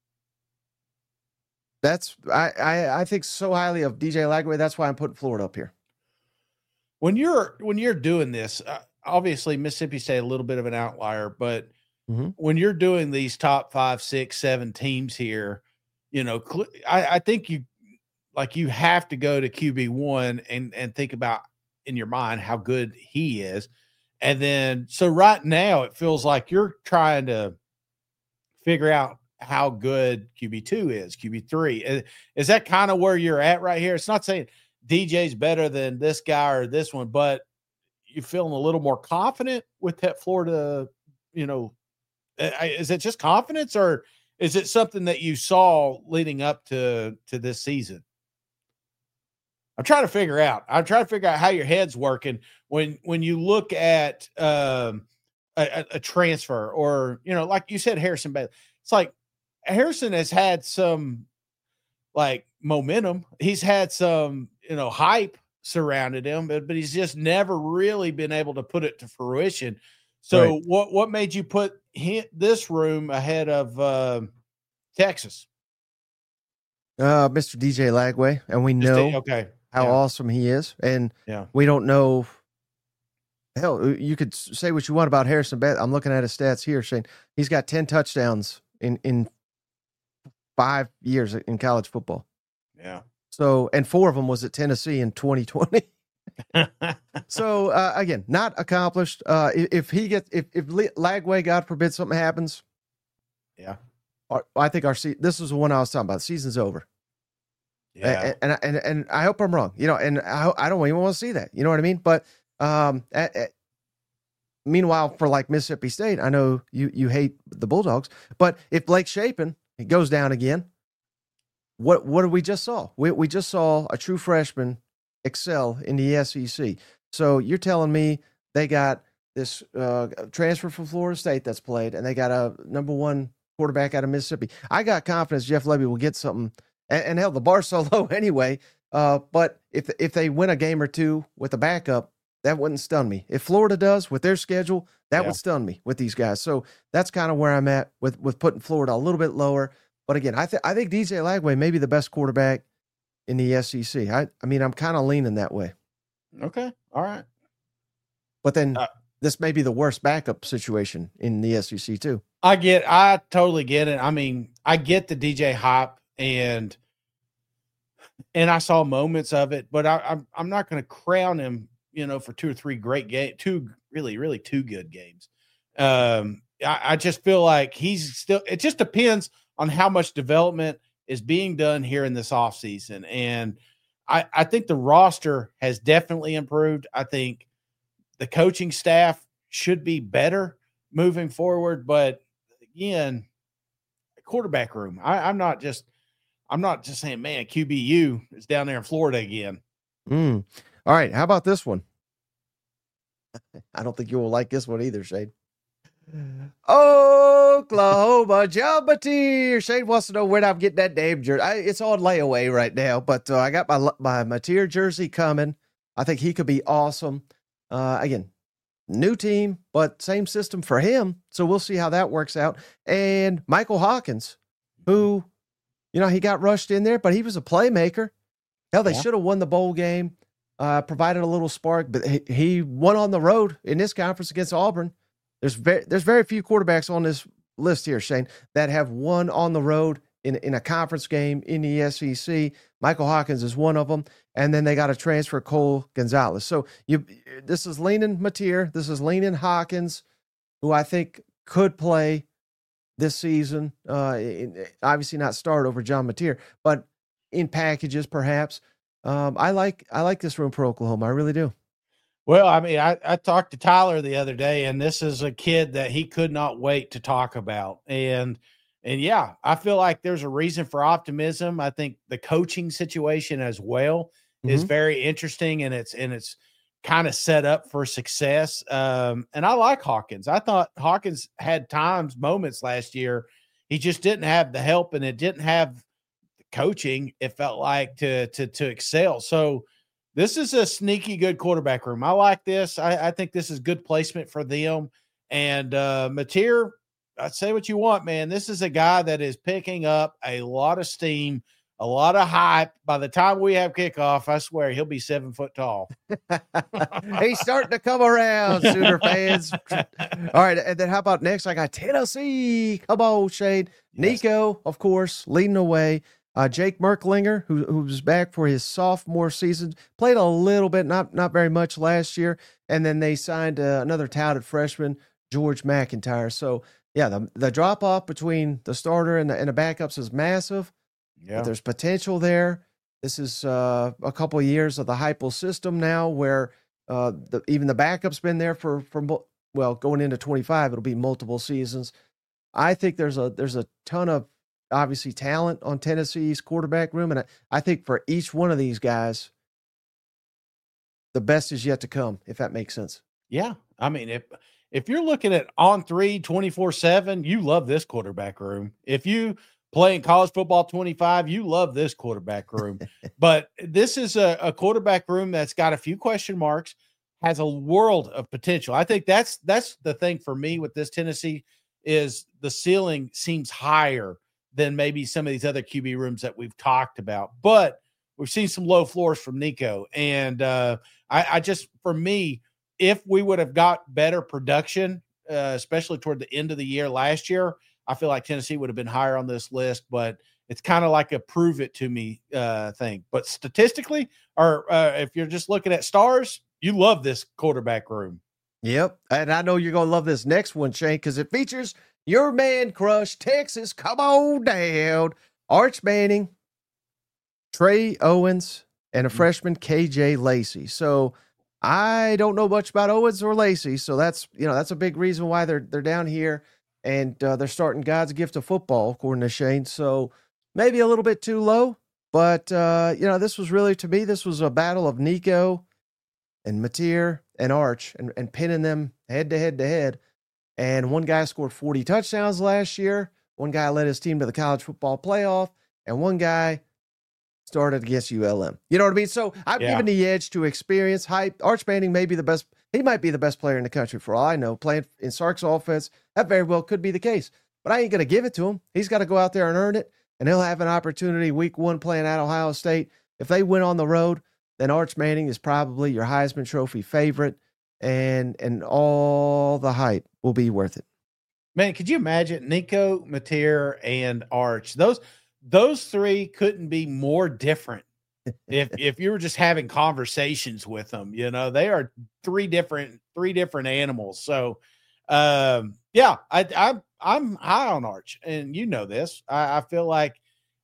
that's I think so highly of DJ Lagway. That's why I'm putting Florida up here. When you're doing this, obviously Mississippi State a little bit of an outlier, but when you're doing these top 5, 6, 7 teams here, I think you have to go to QB1 and think about in your mind how good he is. And then, so right now it feels like you're trying to figure out how good QB2 is, QB3. Is that kind of where you're at right here? It's not saying DJ's better than this guy or this one, but you feeling a little more confident with that Florida, is it just confidence, or is it something that you saw leading up to this season? I'm trying to figure out how your head's working when you look at a transfer, or, like you said, Harrison Bailey. It's like Harrison has had some like momentum. He's had some, hype surrounded him, but he's just never really been able to put it to fruition. So right. What made you put this room ahead of Texas? Mr. DJ Lagway, and we know how awesome he is, and we don't know. Hell, you could say what you want about Harrison Bailey. I'm looking at his stats here, Shane. He's got 10 touchdowns in 5 years in college football. Yeah. So, and 4 of them was at Tennessee in 2020. So again, not accomplished. If Lagway, God forbid, something happens. Yeah. I think this is the one I was talking about. The season's over. Yeah. And I hope I'm wrong, and I don't even want to see that. You know what I mean? But meanwhile, for like Mississippi State, I know you hate the Bulldogs, but if Blake Shapen goes down again, what did we just saw? We just saw a true freshman excel in the SEC. So you're telling me they got this transfer from Florida State that's played, and they got a number one quarterback out of Mississippi. I got confidence Jeff Lebby will get something, and hell, the bar's so low anyway. But if they win a game or two with a backup, that wouldn't stun me. If Florida does with their schedule, that would stun me with these guys. So that's kind of where I'm at with putting Florida a little bit lower. But again, I think DJ Lagway may be the best quarterback in the SEC. I mean, I'm kind of leaning that way. Okay. All right. But then this may be the worst backup situation in the SEC too. I totally get it. I mean, I get the DJ hype and I saw moments of it, but I'm not going to crown him, for 2 or 3 great games, 2 really 2 good games. I just feel like he's still, it just depends on how much development is being done here in this offseason. And I think the roster has definitely improved. I think the coaching staff should be better moving forward. But again, quarterback room, I'm not just saying, man, QBU is down there in Florida again. All right. How about this one? I don't think you will like this one either, Shane. Oklahoma Jumbateer. Shane wants to know when I'm getting that name jersey. It's on layaway right now, but I got my Mateer jersey coming. I think he could be awesome. Again, new team, but same system for him. So we'll see how that works out. And Michael Hawkins, who, he got rushed in there, but he was a playmaker. Hell, they should have won the bowl game, provided a little spark, but he won on the road in this conference against Auburn. There's very few quarterbacks on this list here, Shane, that have won on the road in a conference game in the SEC. Michael Hawkins is one of them. And then they got to transfer Cole Gonzalez. So this is leaning Mateer. This is leaning Hawkins, who I think could play this season. Obviously not start over John Mateer, but in packages perhaps. I like this room for Oklahoma. I really do. Well, I mean, I talked to Tyler the other day, and this is a kid that he could not wait to talk about. And yeah, I feel like there's a reason for optimism. I think the coaching situation as well is very interesting, and it's kind of set up for success. And I like Hawkins. I thought Hawkins had moments last year. He just didn't have the help, and it didn't have the coaching, it felt like, to excel. So this is a sneaky good quarterback room. I like this. I think this is good placement for them. And Mateer, I'd say what you want, man. This is a guy that is picking up a lot of steam, a lot of hype. By the time we have kickoff, I swear he'll be 7 foot tall. He's starting to come around, Sooner fans. All right, and then how about next? I got Tennessee. Come on, Shade. Yes. Nico, of course, leading the way. Jake Merklinger, who's back for his sophomore season, played a little bit, not very much last year, and then they signed another touted freshman, George McIntyre. So yeah, the drop off between the starter and the backups is massive. Yeah, but there's potential there. This is a couple of years of the Heupel system now, where even the backup's been there for going into 25, it'll be multiple seasons. I think there's a ton of obviously talent on Tennessee's quarterback room. And I think for each one of these guys, the best is yet to come, if that makes sense. Yeah. I mean, if you're looking at on 3 24/7, you love this quarterback room. If you play in college football 25, you love this quarterback room. But this is a quarterback room that's got a few question marks, has a world of potential. I think that's the thing for me with this Tennessee is the ceiling seems higher than maybe some of these other QB rooms that we've talked about. But we've seen some low floors from Nico. And I just, for me, if we would have got better production, especially toward the end of the year last year, I feel like Tennessee would have been higher on this list. But it's kind of like a prove it to me thing. But statistically, or if you're just looking at stars, you love this quarterback room. Yep. And I know you're going to love this next one, Shane, because it features your man crush, Texas. Come on down. Arch Manning, Trey Owens, and a freshman, KJ Lacey. So I don't know much about Owens or Lacey. So that's a big reason why they're down here. And they're starting God's gift of football, according to Shane. So maybe a little bit too low, but this was really, to me, this was a battle of Nico and Mateer and Arch and pinning them head to head. And one guy scored 40 touchdowns last year. One guy led his team to the college football playoff, and one guy started against ULM. You know what I mean? So I'm giving the edge to experience, hype. Arch Manning may be the best. He might be the best player in the country for all I know, playing in Sark's offense. That very well could be the case. But I ain't going to give it to him. He's got to go out there and earn it, and he'll have an opportunity week 1 playing at Ohio State. If they win on the road, then Arch Manning is probably your Heisman Trophy favorite, and all the hype will be worth it. Man, could you imagine Nico, Mateer, and Arch? Those three couldn't be more different if you were just having conversations with them. They are three different animals. So, I'm high on Arch, and this. I feel like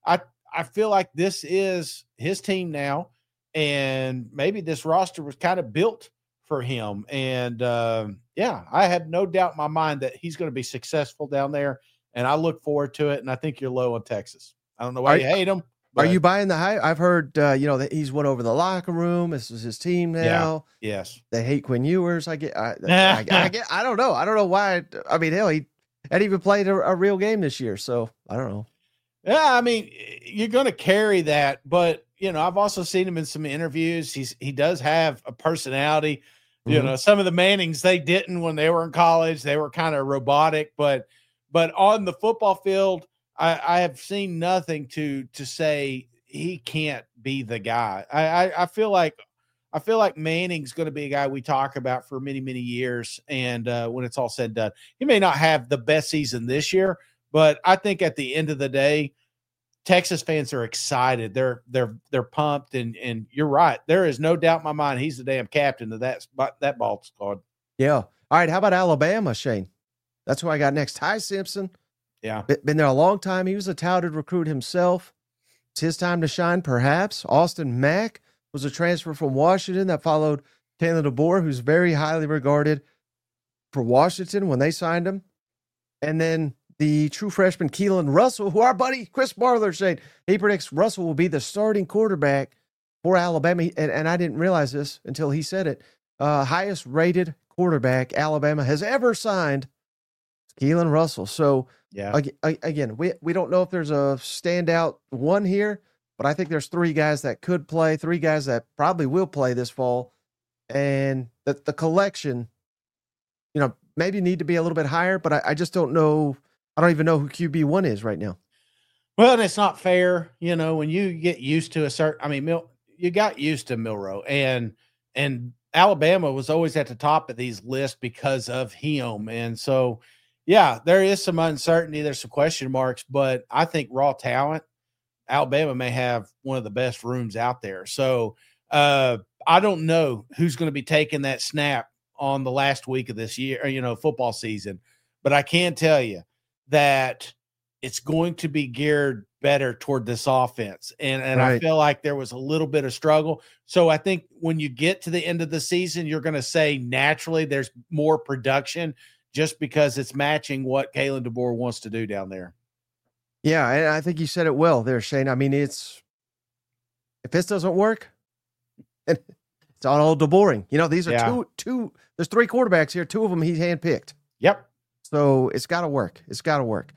this is his team now, and maybe this roster was kind of built for him. And I have no doubt in my mind that he's going to be successful down there, and I look forward to it. And I think you're low on Texas. I don't know why you hate him. Are you buying the hype? I've heard, that he's went over the locker room. This is his team now. Yeah. Yes. They hate Quinn Ewers. I don't know. I don't know why. I mean, hell, he hadn't even played a real game this year. So I don't know. Yeah. I mean, you're going to carry that, but I've also seen him in some interviews. He does have a personality. Some of the Mannings, they didn't when they were in college. They were kind of robotic, but on the football field, I have seen nothing to say he can't be the guy. I feel like Manning's going to be a guy we talk about for many, many years. And when it's all said and done, he may not have the best season this year, but I think at the end of the day, Texas fans are excited. They're pumped, and you're right. There is no doubt in my mind he's the damn captain of that ball squad. Yeah. All right. How about Alabama, Shane? That's who I got next. Ty Simpson. Yeah. Been there a long time. He was a touted recruit himself. It's his time to shine, perhaps. Austin Mack was a transfer from Washington that followed Kalen DeBoer, who's very highly regarded for Washington when they signed him. And then the true freshman Keelan Russell, who our buddy Chris Marler said, he predicts Russell will be the starting quarterback for Alabama. And I didn't realize this until he said it. Highest rated quarterback Alabama has ever signed, Keelan Russell. So, yeah, again, we don't know if there's a standout one here, but I think there's 3 guys that could play, 3 guys that probably will play this fall. And the collection, maybe need to be a little bit higher, but I just don't know. I don't even know who QB1 is right now. Well, and it's not fair, when you get used to you got used to Milroe, and Alabama was always at the top of these lists because of him. And so, yeah, there is some uncertainty. There's some question marks, but I think raw talent, Alabama may have one of the best rooms out there. So I don't know who's going to be taking that snap on the last week of this year, football season, but I can tell you that it's going to be geared better toward this offense. And right. I feel like there was a little bit of struggle. So I think when you get to the end of the season, you're going to say naturally there's more production just because it's matching what Kalen DeBoer wants to do down there. Yeah, and I think you said it well there, Shane. I mean, if this doesn't work, it's on old DeBoering. These are two. There's 3 quarterbacks here. 2 of them he's handpicked. Yep. So it's got to work. It's got to work.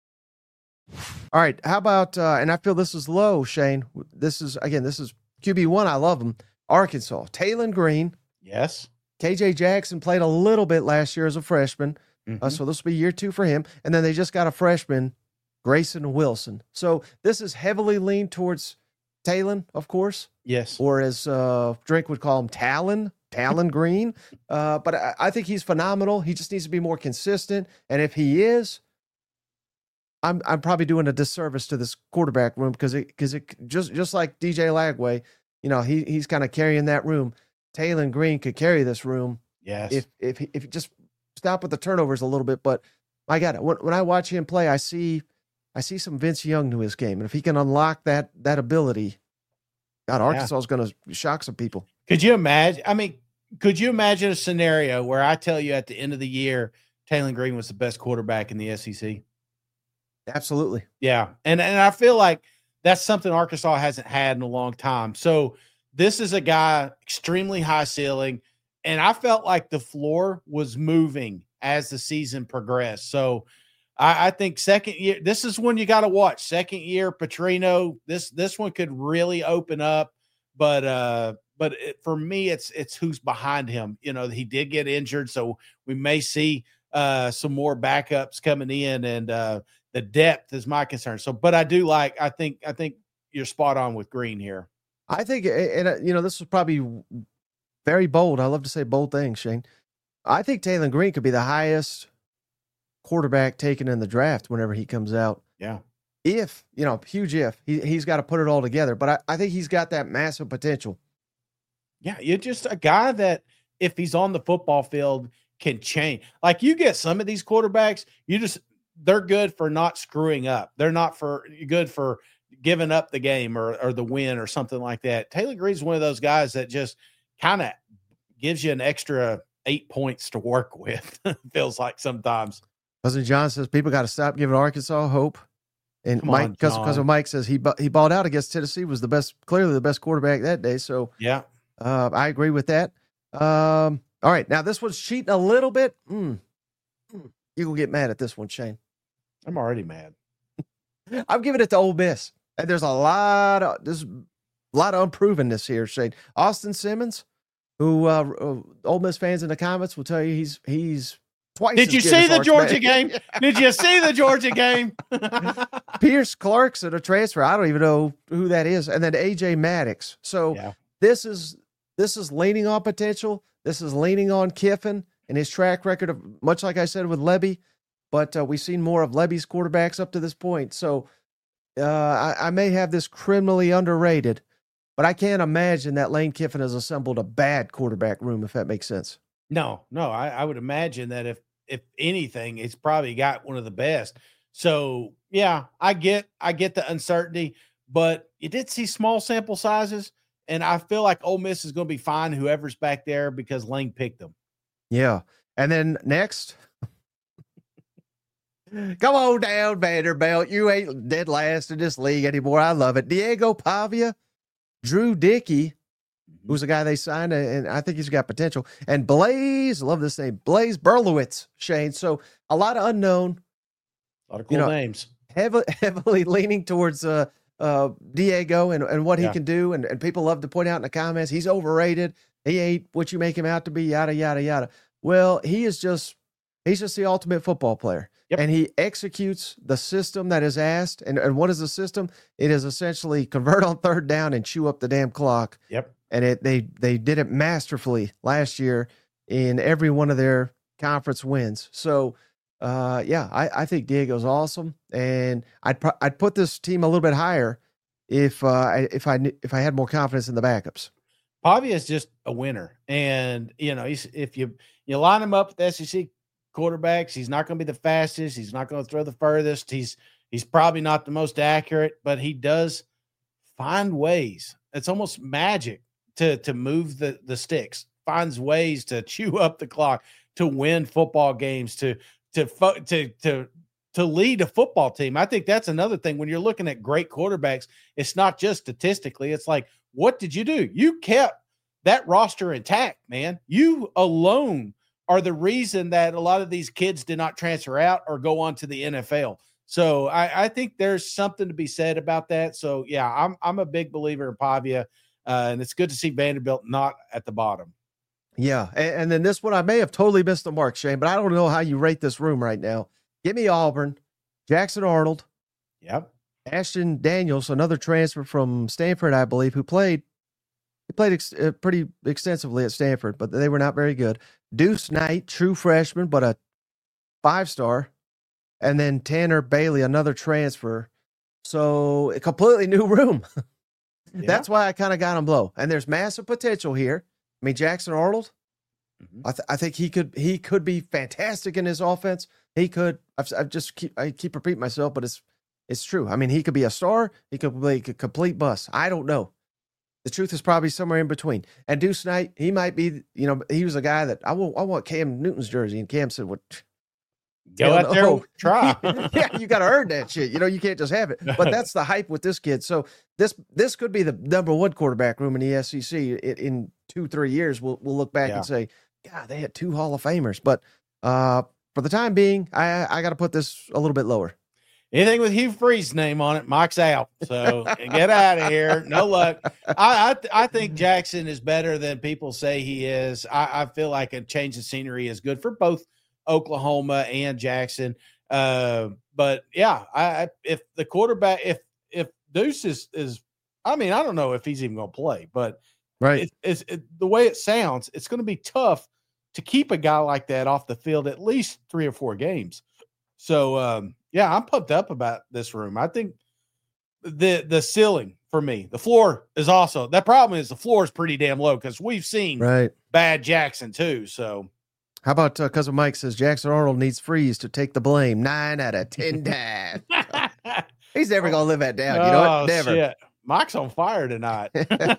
All right. How about, and I feel this is low, Shane. This is QB1. I love him. Arkansas, Taylon Green. Yes. KJ Jackson played a little bit last year as a freshman. Mm-hmm. So this will be year 2 for him. And then they just got a freshman, Grayson Wilson. So this is heavily leaned towards Taylon, of course. Yes. Or as Drake would call him, Taylon Green. But I think he's phenomenal. He just needs to be more consistent. And if he is, I'm probably doing a disservice to this quarterback room because it just like DJ Lagway, he's kind of carrying that room. Taylon Green could carry this room. Yes. If you just stop with the turnovers a little bit. But I got it. When I watch him play, I see some Vince Young to his game. And if he can unlock that ability, God, Arkansas is going to shock some people. Could you imagine? Could you imagine a scenario where I tell you at the end of the year, Taylon Green was the best quarterback in the SEC? Absolutely. Yeah. And I feel like that's something Arkansas hasn't had in a long time. So this is a guy extremely high ceiling. And I felt like the floor was moving as the season progressed. So I think second year, this is when you got to watch. Second year, Petrino, this one could really open up. But for me, it's who's behind him. You know, he did get injured, so we may see some more backups coming in, and the depth is my concern. So, but I think you're spot on with Green here. I think, and this was probably very bold. I love to say bold things, Shane. I think Taylen Green could be the highest quarterback taken in the draft whenever he comes out. Yeah. If, huge if. He's got to put it all together. But I think he's got that massive potential. Yeah, you're just a guy that if he's on the football field can change. Like you get some of these quarterbacks, they're good for not screwing up. They're not good for giving up the game or the win or something like that. Taylen Green's one of those guys that just kind of gives you an extra 8 points to work with. Feels like sometimes. Cousin John says people got to stop giving Arkansas hope. And Mike, because Mike says he balled out against Tennessee, was clearly the best quarterback that day. So yeah, I agree with that. All right, now this one's cheating a little bit. You will get mad at this one, Shane. I'm already mad. I'm giving it to Ole Miss, and there's a lot of unprovenness here, Shane. Austin Simmons, who Ole Miss fans in the comments will tell you he's twice. Did you see the Georgia game? Did you see the Georgia game? Pierce Clarkson, a transfer. I don't even know who that is. And then AJ Maddox. So this is leaning on potential. This is leaning on Kiffin and his track record of, much like I said with Lebby, but we've seen more of Lebby's quarterbacks up to this point. So I may have this criminally underrated, but I can't imagine that Lane Kiffin has assembled a bad quarterback room, if that makes sense. No, I would imagine that if anything, it's probably got one of the best. So yeah, I get the uncertainty, but you did see small sample sizes, and I feel like Ole Miss is going to be fine, whoever's back there, because Lane picked them. Yeah. And then next, come on down, Vanderbilt. You ain't dead last in this league anymore. I love it. Diego Pavia, Drew Dickey, who's a guy they signed, and I think he's got potential. And Blaze, love this name, Blaze Berlowitz, Shane. So a lot of unknown. A lot of cool names. Heavily leaning towards Diego and what he can do. And people love to point out in the comments, he's overrated. He ain't what you make him out to be, yada, yada, yada. Well, he's just the ultimate football player. Yep. And he executes the system that is asked. And what is the system? It is essentially convert on third down and chew up the damn clock. Yep. And they did it masterfully last year in every one of their conference wins. So, I think Diego's awesome, and I'd put this team a little bit higher if I had more confidence in the backups. Pavia is just a winner, and if you line him up with SEC quarterbacks, he's not going to be the fastest. He's not going to throw the furthest. He's probably not the most accurate, but he does find ways. It's almost magic to move the sticks. Finds ways to chew up the clock, to win football games, to lead a football team. I think that's another thing when you're looking at great quarterbacks. It's not just statistically. It's like, what did you do? You kept that roster intact, man. You alone are the reason that a lot of these kids did not transfer out or go on to the NFL. So I think there's something to be said about that. So yeah, I'm a big believer in Pavia, and it's good to see Vanderbilt not at the bottom. Yeah, and then this one, I may have totally missed the mark, Shane, but I don't know how you rate this room right now. Give me Auburn, Jackson Arnold. Yep. Ashton Daniels, another transfer from Stanford, I believe, who played pretty extensively at Stanford, but they were not very good. Deuce Knight, true freshman, but a 5-star. And then Tanner Bailey, another transfer. So a completely new room. Yeah. That's why I kind of got him low. And there's massive potential here. I mean, Jackson Arnold, I think he could be fantastic in his offense. He could. I keep repeating myself, but it's true. I mean, he could be a star. He could be a complete bust. I don't know. The truth is probably somewhere in between. And Deuce Knight, he might be. He was a guy that I want Cam Newton's jersey, and Cam said, "What? Go out there, no. try. Yeah, you got to earn that shit. You can't just have it. But that's the hype with this kid. So this could be the number one quarterback room in the SEC in 2-3 years. We'll look back and say, God, they had 2 Hall of Famers. But for the time being, I got to put this a little bit lower. Anything with Hugh Freeze's name on it, Mike's out. So get out of here. No luck. I think Jackson is better than people say he is. I feel like a change of scenery is good for both Oklahoma and Jackson. But yeah, if the quarterback, if Deuce is, I mean, I don't know if he's even going to play, but right, the way it sounds, it's going to be tough to keep a guy like that off the field at least 3 or 4 games. So, yeah, I'm pumped up about this room. I think the ceiling for me, the floor is also, that problem is the floor is pretty damn low because we've seen bad Jackson too. So how about Cousin Mike says Jackson Arnold needs Freeze to take the blame 9 out of 10 times. He's never going to live that down. You know what? Never. Shit. Mike's on fire tonight.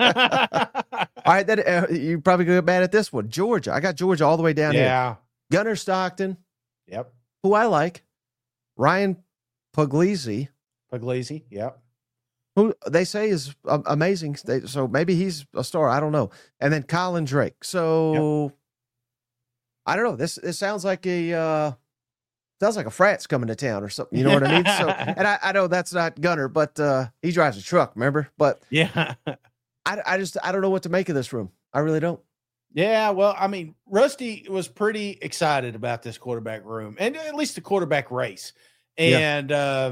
All right. Then you probably go mad at this one. Georgia. I got Georgia all the way down here. Gunnar Stockton. Yep. Who I like. Ryan Puglisi. Yep. Who they say is amazing. So maybe he's a star. I don't know. And then Colin Drake. So I don't know. This sounds like a frat's coming to town or something. You know what I mean? So, and I know that's not Gunnar, but he drives a truck. Remember? But yeah, I don't know what to make of this room. I really don't. Yeah, well, I mean, Rusty was pretty excited about this quarterback room and at least the quarterback race. And,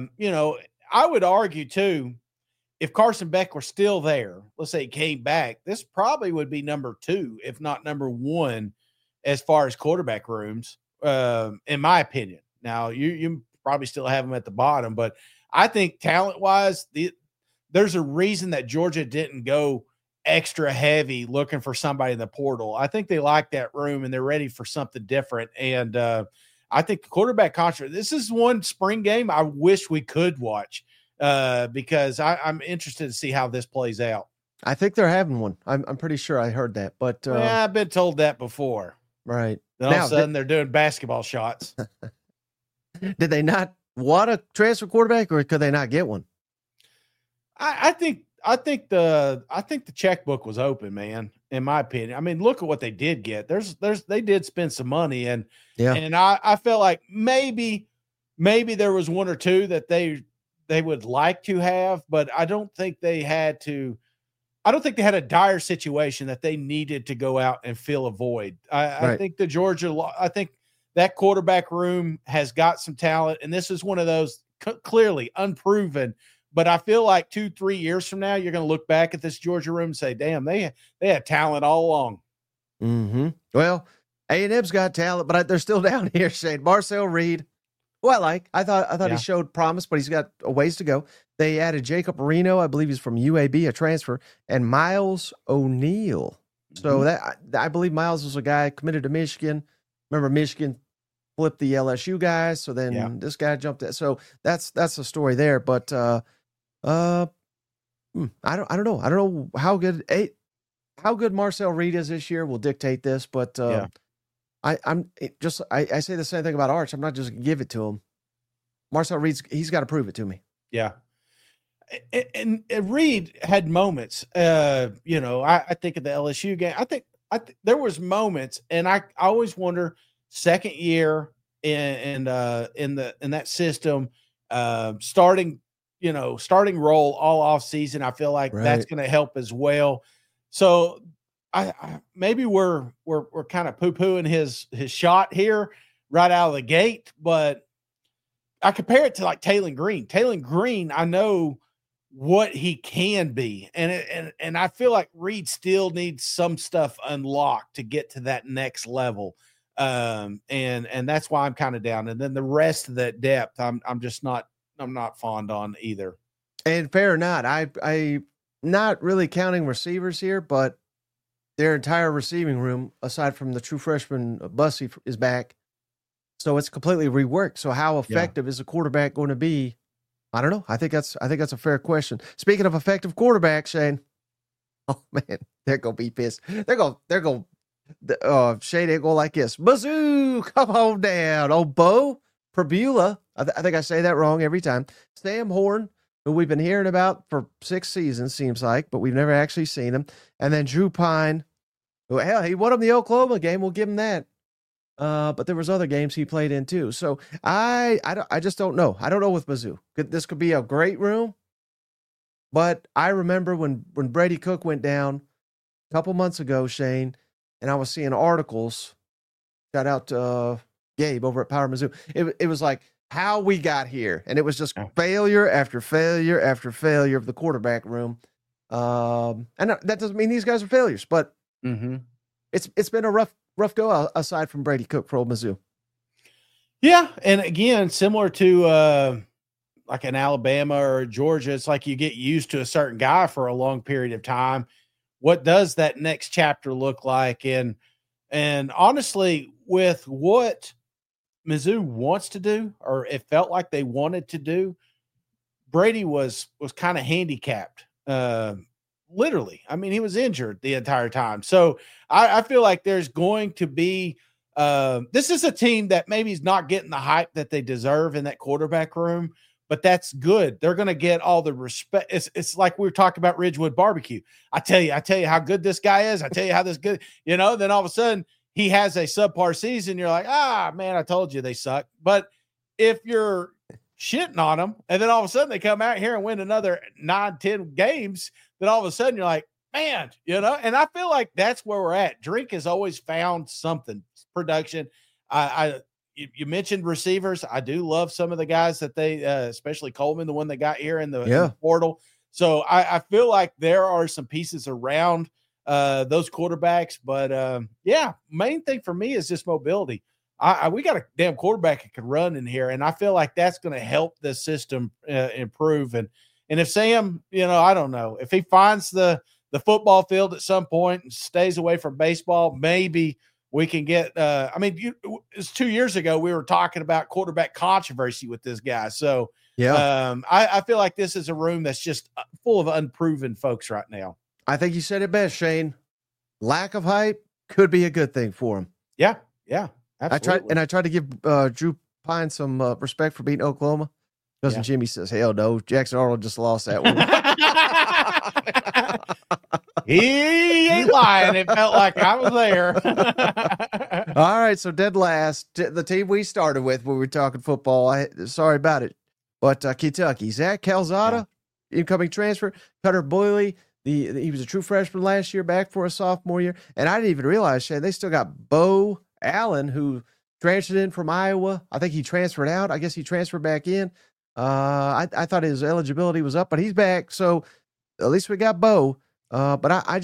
I would argue too, if Carson Beck were still there, let's say he came back, this probably would be number 2, if not number 1, as far as quarterback rooms, in my opinion. Now, you probably still have them at the bottom, but I think talent-wise, there's a reason that Georgia didn't go extra heavy looking for somebody in the portal. I think they like that room and they're ready for something different. And I think the quarterback contract, this is one spring game I wish we could watch because I'm interested to see how this plays out. I think they're having one. I'm pretty sure I heard that, but I've been told that before. Right. Then all of a sudden they're doing basketball shots. Did they not want a transfer quarterback or could they not get one? I think the checkbook was open, man, in my opinion. I mean, look at what they did get. They did spend some money and I felt like maybe there was 1 or 2 that they would like to have, but I don't think they had a dire situation that they needed to go out and fill a void. I think I think that quarterback room has got some talent, and this is one of those clearly unproven. But I feel like 2-3 years from now, you're going to look back at this Georgia room and say, damn, they had talent all along. Mm-hmm. Well, A&M's got talent, but they're still down here, Shane. Marcel Reed, who I like. I thought he showed promise, but he's got a ways to go. They added Jacob Reno, I believe he's from UAB, a transfer, and Miles O'Neill. So that I believe Miles was a guy committed to Michigan. Remember, Michigan flipped the LSU guys, so then this guy jumped in. So that's the story there. But I don't know. I don't know how good Marcel Reed is this year will dictate this, but I say the same thing about Arch. I'm not just gonna give it to him. Marcel Reed's he's got to prove it to me. Yeah. And Reed had moments, I think of the LSU game. I think there was moments, and I always wonder second year in that system, starting role all off season. I feel like that's going to help as well. So I maybe we're kind of poo-pooing his shot here right out of the gate, but I compare it to like Taylen Green. Taylen Green, I know what he can be, and I feel like Reed still needs some stuff unlocked to get to that next level. And that's why I'm kind of down. And then the rest of that depth, I'm not fond on either. And fair or not, I not really counting receivers here, but their entire receiving room, aside from the true freshman Bussey, is back. So it's completely reworked. So how effective is a quarterback going to be? I don't know. I think that's a fair question. Speaking of effective quarterbacks, Shane. Oh man, they're gonna be pissed. They're gonna Shane ain't gonna like this. Mizzou, come on down. Oh, Bo, Pribula, I think I say that wrong every time. Sam Horn, who we've been hearing about for 6 seasons, seems like, but we've never actually seen him. And then Drew Pine, who, hell, he won him the Oklahoma game. We'll give him that. But there was other games he played in too. So I just don't know. I don't know with Mizzou. This could be a great room, but I remember when Brady Cook went down a couple months ago, Shane, and I was seeing articles. Shout out to Gabe over at Power Mizzou. It was like how we got here, and it was just failure after failure after failure of the quarterback room. And that doesn't mean these guys are failures, but it's been a rough go aside from Brady Cook for Old Mizzou. Yeah, and again, similar to like an Alabama or Georgia, it's like you get used to a certain guy for a long period of time. What does that next chapter look like? And honestly, with what Mizzou wants to do, or it felt like they wanted to do, Brady was kind of handicapped. Literally. I mean, he was injured the entire time. So I feel like there's going to be this is a team that maybe is not getting the hype that they deserve in that quarterback room, but that's good. They're going to get all the respect. It's like we were talking about Ridgewood Barbecue. I tell you how good this guy is. I tell you how this good, then all of a sudden he has a subpar season. You're like, man, I told you they suck. But if you're shitting on them and then all of a sudden they come out here and win another 9-10 games, then all of a sudden you're like, man, and I feel like that's where we're at. Drink has always found something. Production. You mentioned receivers. I do love some of the guys that they, especially Coleman, the one that got here in the portal. So I feel like there are some pieces around those quarterbacks, but main thing for me is just mobility. We got a damn quarterback that can run in here, and I feel like that's going to help the system improve. And if Sam, I don't know if he finds the football field at some point and stays away from baseball, maybe we can get. It's 2 years ago we were talking about quarterback controversy with this guy. So I feel like this is a room that's just full of unproven folks right now. I think you said it best, Shane. Lack of hype could be a good thing for him. Yeah, absolutely. I tried to give Drew Pine some respect for beating Oklahoma. Cousin Jimmy says, hell no, Jackson Arnold just lost that one. He ain't lying. It felt like I was there. All right, so dead last, the team we started with when we were talking football. Sorry about it. But Kentucky, Zach Calzada, incoming transfer. Cutter Boyle, he was a true freshman last year, back for a sophomore year. And I didn't even realize, Shane, they still got Bo Allen, who transferred in from Iowa. I think he transferred out. I guess he transferred back in. I thought his eligibility was up, but he's back. So at least we got Bo. But I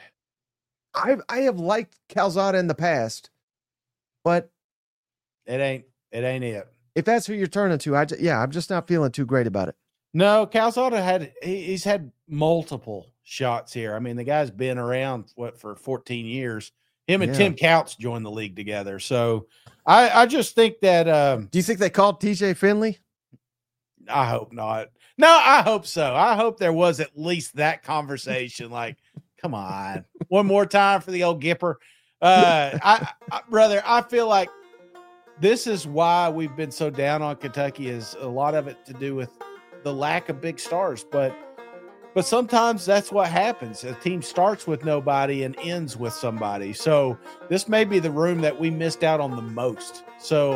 have liked Calzada in the past, but it ain't it. If that's who you're turning to, I'm just not feeling too great about it. No, Calzada he's had multiple shots here. I mean, the guy's been around for 14 years. Him and Tim Couch joined the league together. So I just think that. Do you think they called TJ Finley? I hope not. No, I hope so. I hope there was at least that conversation. Like, come on, one more time for the old Gipper. Brother, I feel like this is why we've been so down on Kentucky. Is a lot of it to do with the lack of big stars, but sometimes that's what happens. A team starts with nobody and ends with somebody. So this may be the room that we missed out on the most. So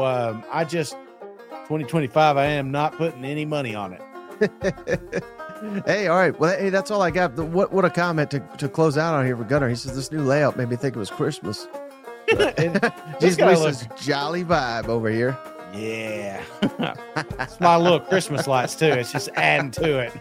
2025, I am not putting any money on it. Hey, all right. Well, hey, that's all I got. What a comment to close out on here for Gunner. He says this new layout made me think it was Christmas. Just this jolly vibe over here. Yeah. It's my little Christmas lights too. It's just adding to it.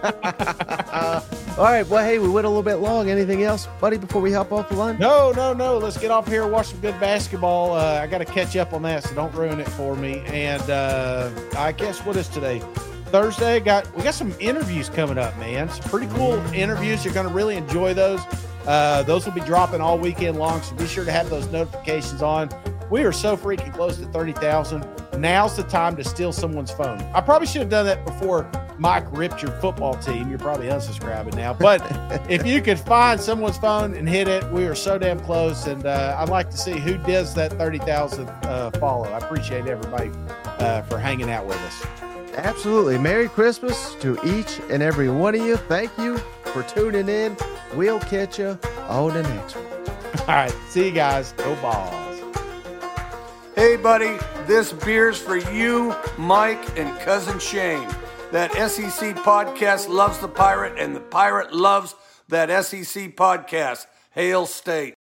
All right. Well, hey, we went a little bit long. Anything else, buddy, before we hop off the line? No. Let's get off here and watch some good basketball. I got to catch up on that, so don't ruin it for me. And I guess what is today? Thursday. We got some interviews coming up, man. Some pretty cool interviews. You're going to really enjoy those. Those will be dropping all weekend long, so be sure to have those notifications on. We are so freaking close to 30,000. Now's the time to steal someone's phone. I probably should have done that before Mike ripped your football team, you're probably unsubscribing now. But if you could find someone's phone and hit it, we are so damn close. And I'd like to see who does that 30,000 follow. I appreciate everybody for hanging out with us. Absolutely. Merry Christmas to each and every one of you. Thank you for tuning in. We'll catch you on the next one. All right. See you guys. Go Balls. Hey, buddy, this beer's for you, Mike, and Cousin Shane. That SEC podcast loves the Pirate, and the Pirate loves that SEC podcast. Hail State.